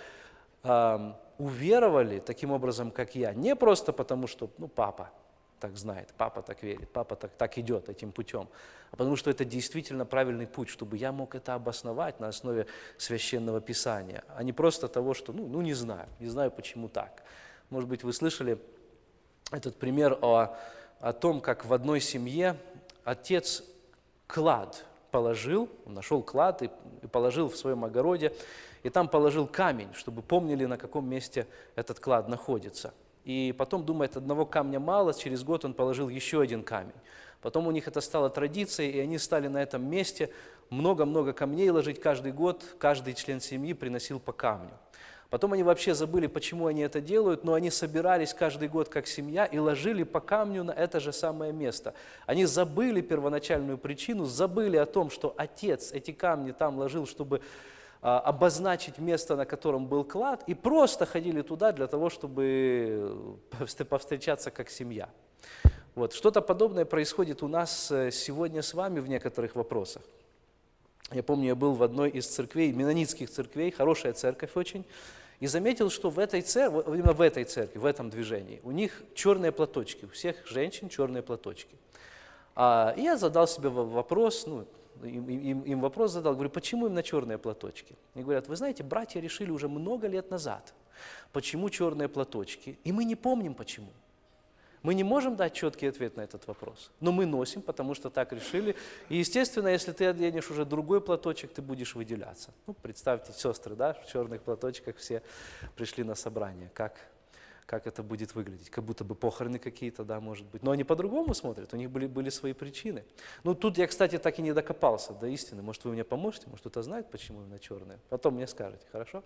уверовали таким образом, как я. Не просто потому, что папа так знает, папа так верит, папа так идет этим путем, а потому что это действительно правильный путь, чтобы я мог это обосновать на основе Священного Писания, а не просто того, что не знаю, почему так. Может быть, вы слышали этот пример о том, как в одной семье отец клад положил, нашел клад и положил в своем огороде, и там положил камень, чтобы помнили, на каком месте этот клад находится. И потом думает, одного камня мало, через год он положил еще один камень. Потом у них это стало традицией, и они стали на этом месте много-много камней ложить каждый год, каждый член семьи приносил по камню. Потом они вообще забыли, почему они это делают, но они собирались каждый год как семья и ложили по камню на это же самое место. Они забыли первоначальную причину, забыли о том, что отец эти камни там ложил, чтобы обозначить место, на котором был клад, и просто ходили туда для того, чтобы повстречаться как семья. Вот. Что-то подобное происходит у нас сегодня с вами в некоторых вопросах. Я помню, я был в одной из церквей, меннонитских церквей, хорошая церковь очень, и заметил, что именно в этой церкви, в этом движении, у них черные платочки, у всех женщин черные платочки. И я задал себе вопрос, им вопрос задал, говорю, почему именно черные платочки? И говорят, вы знаете, братья решили уже много лет назад, почему черные платочки, и мы не помним почему. Мы не можем дать четкий ответ на этот вопрос, но мы носим, потому что так решили. И, естественно, если ты оденешь уже другой платочек, ты будешь выделяться. Представьте, сестры, в черных платочках все пришли на собрание. Как это будет выглядеть? Как будто бы похороны какие-то, может быть. Но они по-другому смотрят, у них были свои причины. Тут я, кстати, так и не докопался до истины. Может, вы мне поможете? Может, кто-то знает, почему именно черные? Потом мне скажете, хорошо?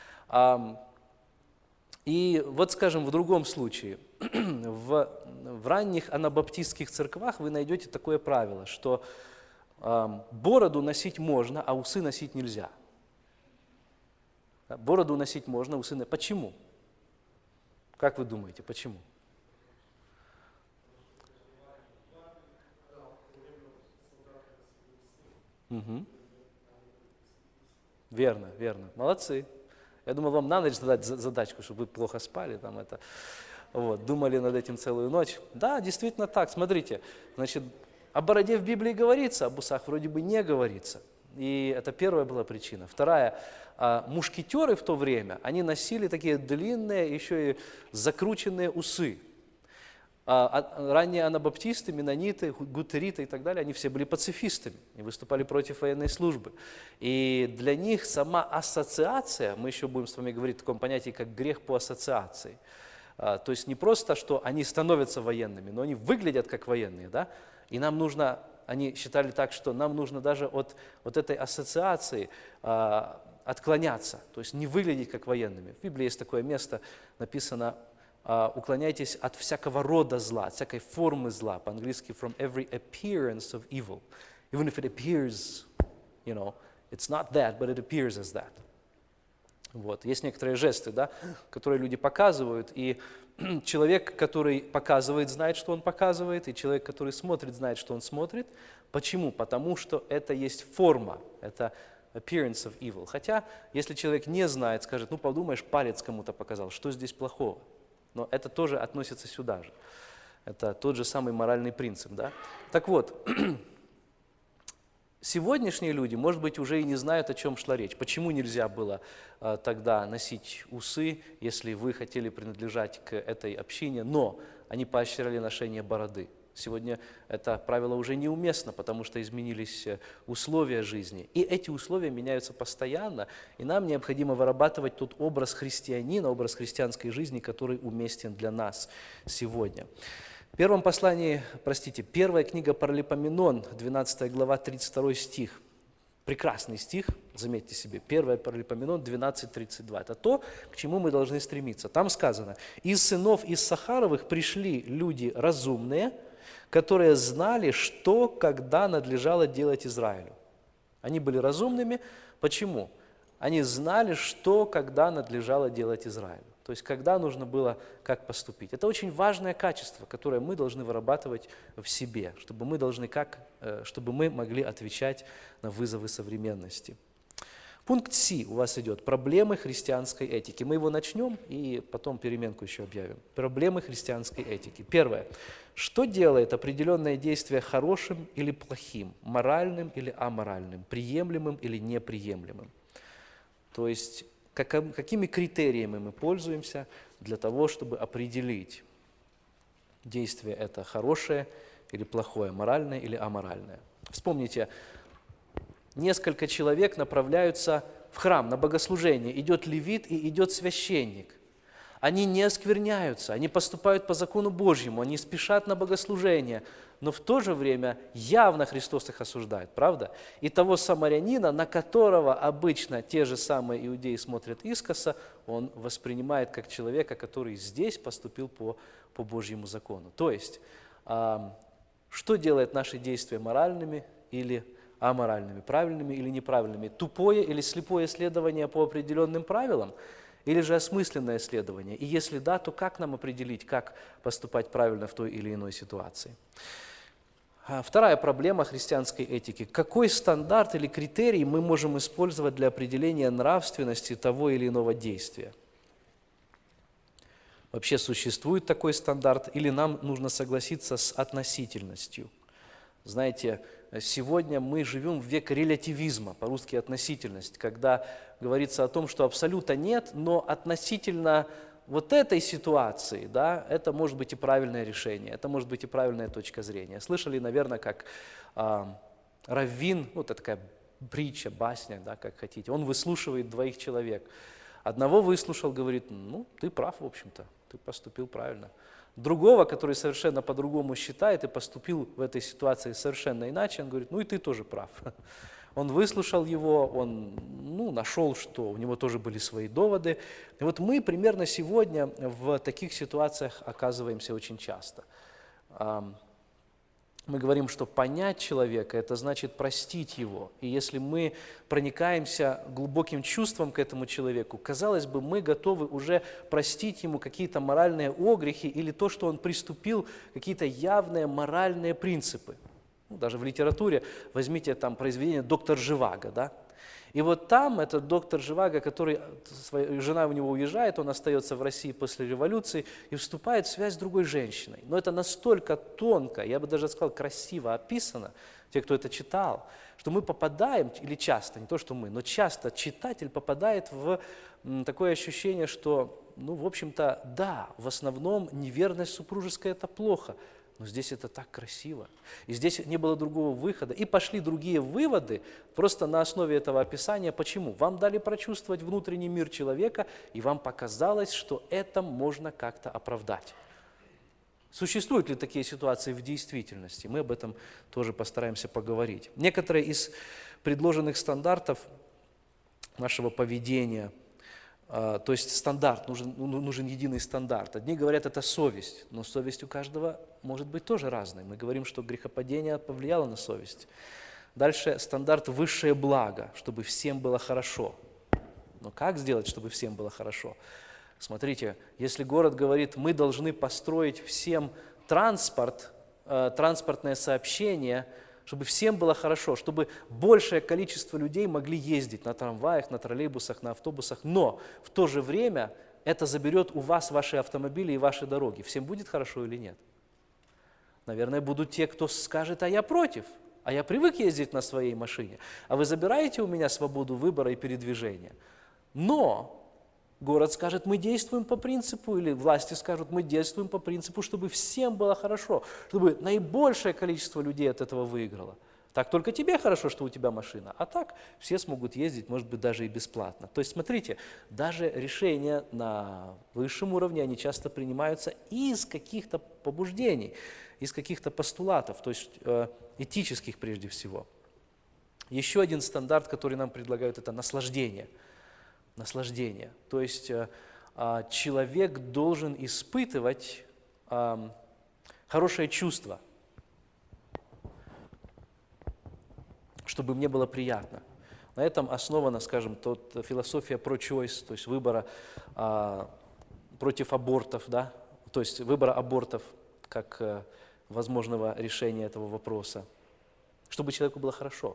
И вот, скажем, в другом случае, в ранних анабаптистских церквах вы найдете такое правило, что бороду носить можно, а усы носить нельзя. Бороду носить можно, усы носить. Почему? Как вы думаете, почему? Угу. Верно. Молодцы. Я думал, вам на ночь задать задачку, чтобы вы плохо спали, думали над этим целую ночь. Да, действительно так. Смотрите, о бороде в Библии говорится, об усах вроде бы не говорится. И это первая была причина. Вторая, мушкетеры в то время, они носили такие длинные, еще и закрученные усы. Ранние анабаптисты, меннониты, гутериты и так далее, они все были пацифистами и выступали против военной службы. И для них сама ассоциация, мы еще будем с вами говорить о таком понятии, как грех по ассоциации. То есть не просто, что они становятся военными, но они выглядят как военные. И нам нужно, они считали так, что нам нужно даже от этой ассоциации отклоняться, то есть не выглядеть как военными. В Библии есть такое место, написано: уклоняйтесь от всякого рода зла, от всякой формы зла, по-английски from every appearance of evil. Even if it appears, it's not that, but it appears as that. Есть некоторые жесты, которые люди показывают, и человек, который показывает, знает, что он показывает, и человек, который смотрит, знает, что он смотрит. Почему? Потому что это есть форма, это appearance of evil. Хотя, если человек не знает, скажет, подумаешь, палец кому-то показал, что здесь плохого? Но это тоже относится сюда же. Это тот же самый моральный принцип. Так вот, сегодняшние люди, может быть, уже и не знают, о чем шла речь. Почему нельзя было тогда носить усы, если вы хотели принадлежать к этой общине, но они поощряли ношение бороды. Сегодня это правило уже неуместно, потому что изменились условия жизни. И эти условия меняются постоянно, и нам необходимо вырабатывать тот образ христианина, образ христианской жизни, который уместен для нас сегодня. первом послании, первая книга Паралипоменон, 12 глава, 32 стих. Прекрасный стих, заметьте себе, 1 Паралипоменон 12:32. Это то, к чему мы должны стремиться. Там сказано: «Из сынов Иссахаровых пришли люди разумные, которые знали, что, когда надлежало делать Израилю». Они были разумными. Почему? Они знали, что, когда надлежало делать Израилю. То есть, когда нужно было как поступить. Это очень важное качество, которое мы должны вырабатывать в себе, чтобы мы могли отвечать на вызовы современности. Пункт С у вас идет: проблемы христианской этики. Мы его начнем и потом переменку еще объявим. Проблемы христианской этики. Первое. Что делает определенное действие хорошим или плохим, моральным или аморальным, приемлемым или неприемлемым? То есть, какими критериями мы пользуемся для того, чтобы определить, действие это хорошее или плохое, моральное или аморальное. Вспомните, несколько человек направляются в храм на богослужение. Идет левит и идет священник. Они не оскверняются, они поступают по закону Божьему, они спешат на богослужение, но в то же время явно Христос их осуждает, правда? И того самарянина, на которого обычно те же самые иудеи смотрят искоса, он воспринимает как человека, который здесь поступил по Божьему закону. То есть, что делает наши действия моральными или аморальными, правильными или неправильными? Тупое или слепое следование по определенным правилам? Или же осмысленное исследование? И если да, то как нам определить, как поступать правильно в той или иной ситуации? Вторая проблема христианской этики. Какой стандарт или критерий мы можем использовать для определения нравственности того или иного действия? Вообще существует такой стандарт, или нам нужно согласиться с относительностью? Знаете, сегодня мы живем в век релятивизма, по-русски относительность, когда говорится о том, что абсолюта нет, но относительно вот этой ситуации, да, это может быть и правильное решение, это может быть и правильная точка зрения. Слышали, наверное, как раввин, это такая притча, басня, да, как хотите, он выслушивает двоих человек. Одного выслушал, говорит: ты прав, в общем-то, ты поступил правильно. Другого, который совершенно по-другому считает и поступил в этой ситуации совершенно иначе, он говорит: и ты тоже прав. Он выслушал его, он нашел, что у него тоже были свои доводы. И вот мы примерно сегодня в таких ситуациях оказываемся очень часто. Мы говорим, что понять человека – это значит простить его. И если мы проникаемся глубоким чувством к этому человеку, казалось бы, мы готовы уже простить ему какие-то моральные огрехи или то, что он приступил, какие-то явные моральные принципы. Даже в литературе возьмите там произведение «Доктор Живаго», да? И вот там этот доктор Живаго, жена у него уезжает, он остается в России после революции и вступает в связь с другой женщиной. Но это настолько тонко, я бы даже сказал, красиво описано, те, кто это читал, что мы попадаем, или часто, не то что мы, но часто читатель попадает в такое ощущение, что, в общем-то, да, в основном неверность супружеская – это плохо, но здесь это так красиво. И здесь не было другого выхода. И пошли другие выводы просто на основе этого описания. Почему? Вам дали прочувствовать внутренний мир человека, и вам показалось, что это можно как-то оправдать. Существуют ли такие ситуации в действительности? Мы об этом тоже постараемся поговорить. Некоторые из предложенных стандартов нашего поведения, то есть стандарт, нужен единый стандарт. Одни говорят, это совесть, но совесть у каждого может быть тоже разной. Мы говорим, что грехопадение повлияло на совесть. Дальше стандарт высшее благо, чтобы всем было хорошо. Но как сделать, чтобы всем было хорошо? Смотрите, если город говорит, мы должны построить всем транспортное сообщение, чтобы всем было хорошо, чтобы большее количество людей могли ездить на трамваях, на троллейбусах, на автобусах, но в то же время это заберет у вас ваши автомобили и ваши дороги. Всем будет хорошо или нет? Наверное, будут те, кто скажет: а я против, а я привык ездить на своей машине, а вы забираете у меня свободу выбора и передвижения. Но город скажет: мы действуем по принципу, или власти скажут: мы действуем по принципу, чтобы всем было хорошо, чтобы наибольшее количество людей от этого выиграло. Так только тебе хорошо, что у тебя машина, а так все смогут ездить, может быть, даже и бесплатно. То есть, смотрите, даже решения на высшем уровне, они часто принимаются из каких-то побуждений, из каких-то постулатов, то есть этических прежде всего. Еще один стандарт, который нам предлагают, это наслаждение. Наслаждение. То есть человек должен испытывать хорошее чувство, чтобы мне было приятно. На этом основана, скажем, философия pro-choice, то есть выбора против абортов, да? То есть выбора абортов как возможного решения этого вопроса, чтобы человеку было хорошо.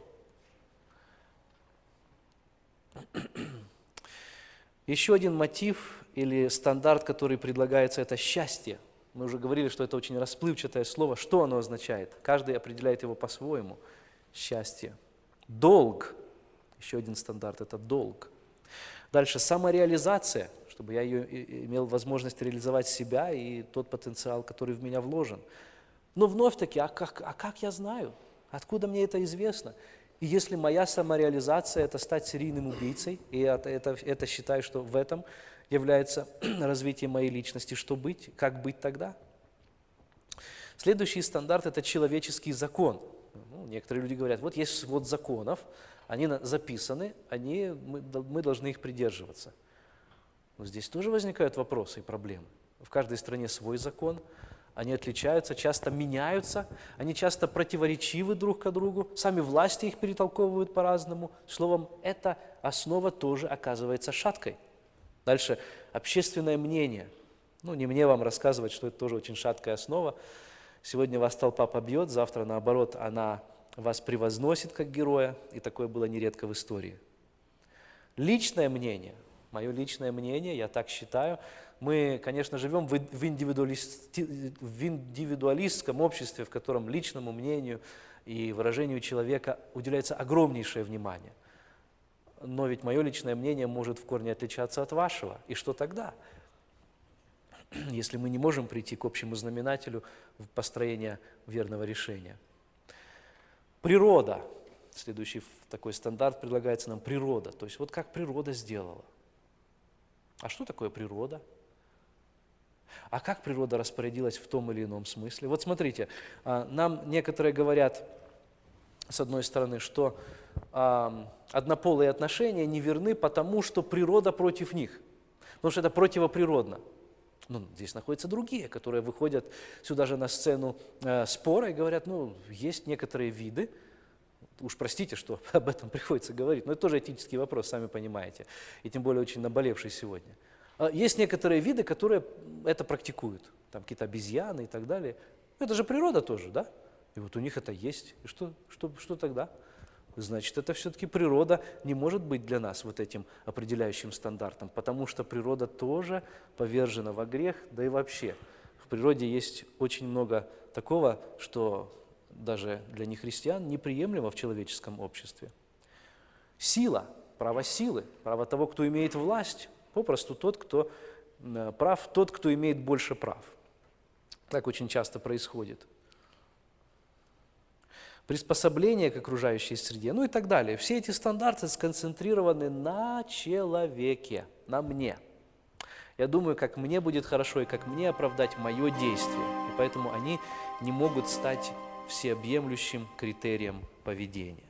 Еще один мотив или стандарт, который предлагается, это счастье. Мы уже говорили, что это очень расплывчатое слово. Что оно означает? Каждый определяет его по-своему. Счастье. Долг. Еще один стандарт – это долг. Дальше самореализация, чтобы я имел возможность реализовать себя и тот потенциал, который в меня вложен. Но вновь-таки, а как я знаю? Откуда мне это известно? И если моя самореализация – это стать серийным убийцей, и это считаю, что в этом является развитие моей личности, что быть, как быть тогда? Следующий стандарт – это человеческий закон. Некоторые люди говорят, вот есть свод законов, они записаны, мы должны их придерживаться. Но здесь тоже возникают вопросы и проблемы. В каждой стране свой закон, они отличаются, часто меняются, они часто противоречивы друг к другу, сами власти их перетолковывают по-разному. Словом, эта основа тоже оказывается шаткой. Дальше, общественное мнение. Не мне вам рассказывать, что это тоже очень шаткая основа. Сегодня вас толпа побьет, завтра, наоборот, она вас превозносит как героя, и такое было нередко в истории. Личное мнение, мое личное мнение, я так считаю, мы, конечно, живем в индивидуалистском обществе, в котором личному мнению и выражению человека уделяется огромнейшее внимание. Но ведь мое личное мнение может в корне отличаться от вашего. И что тогда? Если мы не можем прийти к общему знаменателю в построении верного решения. Природа. Следующий такой стандарт предлагается нам – природа. То есть вот как природа сделала. А что такое природа? А как природа распорядилась в том или ином смысле? Вот смотрите, нам некоторые говорят, с одной стороны, что однополые отношения не верны, потому что природа против них, потому что это противоприродно. Здесь находятся другие, которые выходят сюда же на сцену спора и говорят, есть некоторые виды, уж простите, что об этом приходится говорить, но это тоже этический вопрос, сами понимаете, и тем более очень наболевший сегодня. Есть некоторые виды, которые это практикуют, там какие-то обезьяны и так далее. Это же природа тоже, да? И вот у них это есть. И что тогда? Значит, это все-таки природа не может быть для нас вот этим определяющим стандартом, потому что природа тоже повержена во грех, да и вообще. В природе есть очень много такого, что даже для нехристиан неприемлемо в человеческом обществе. Сила, право силы, право того, кто имеет власть, попросту тот, кто прав, тот, кто имеет больше прав. Так очень часто происходит. Приспособление к окружающей среде, и так далее. Все эти стандарты сконцентрированы на человеке, на мне. Я думаю, как мне будет хорошо и как мне оправдать мое действие. И поэтому они не могут стать всеобъемлющим критерием поведения.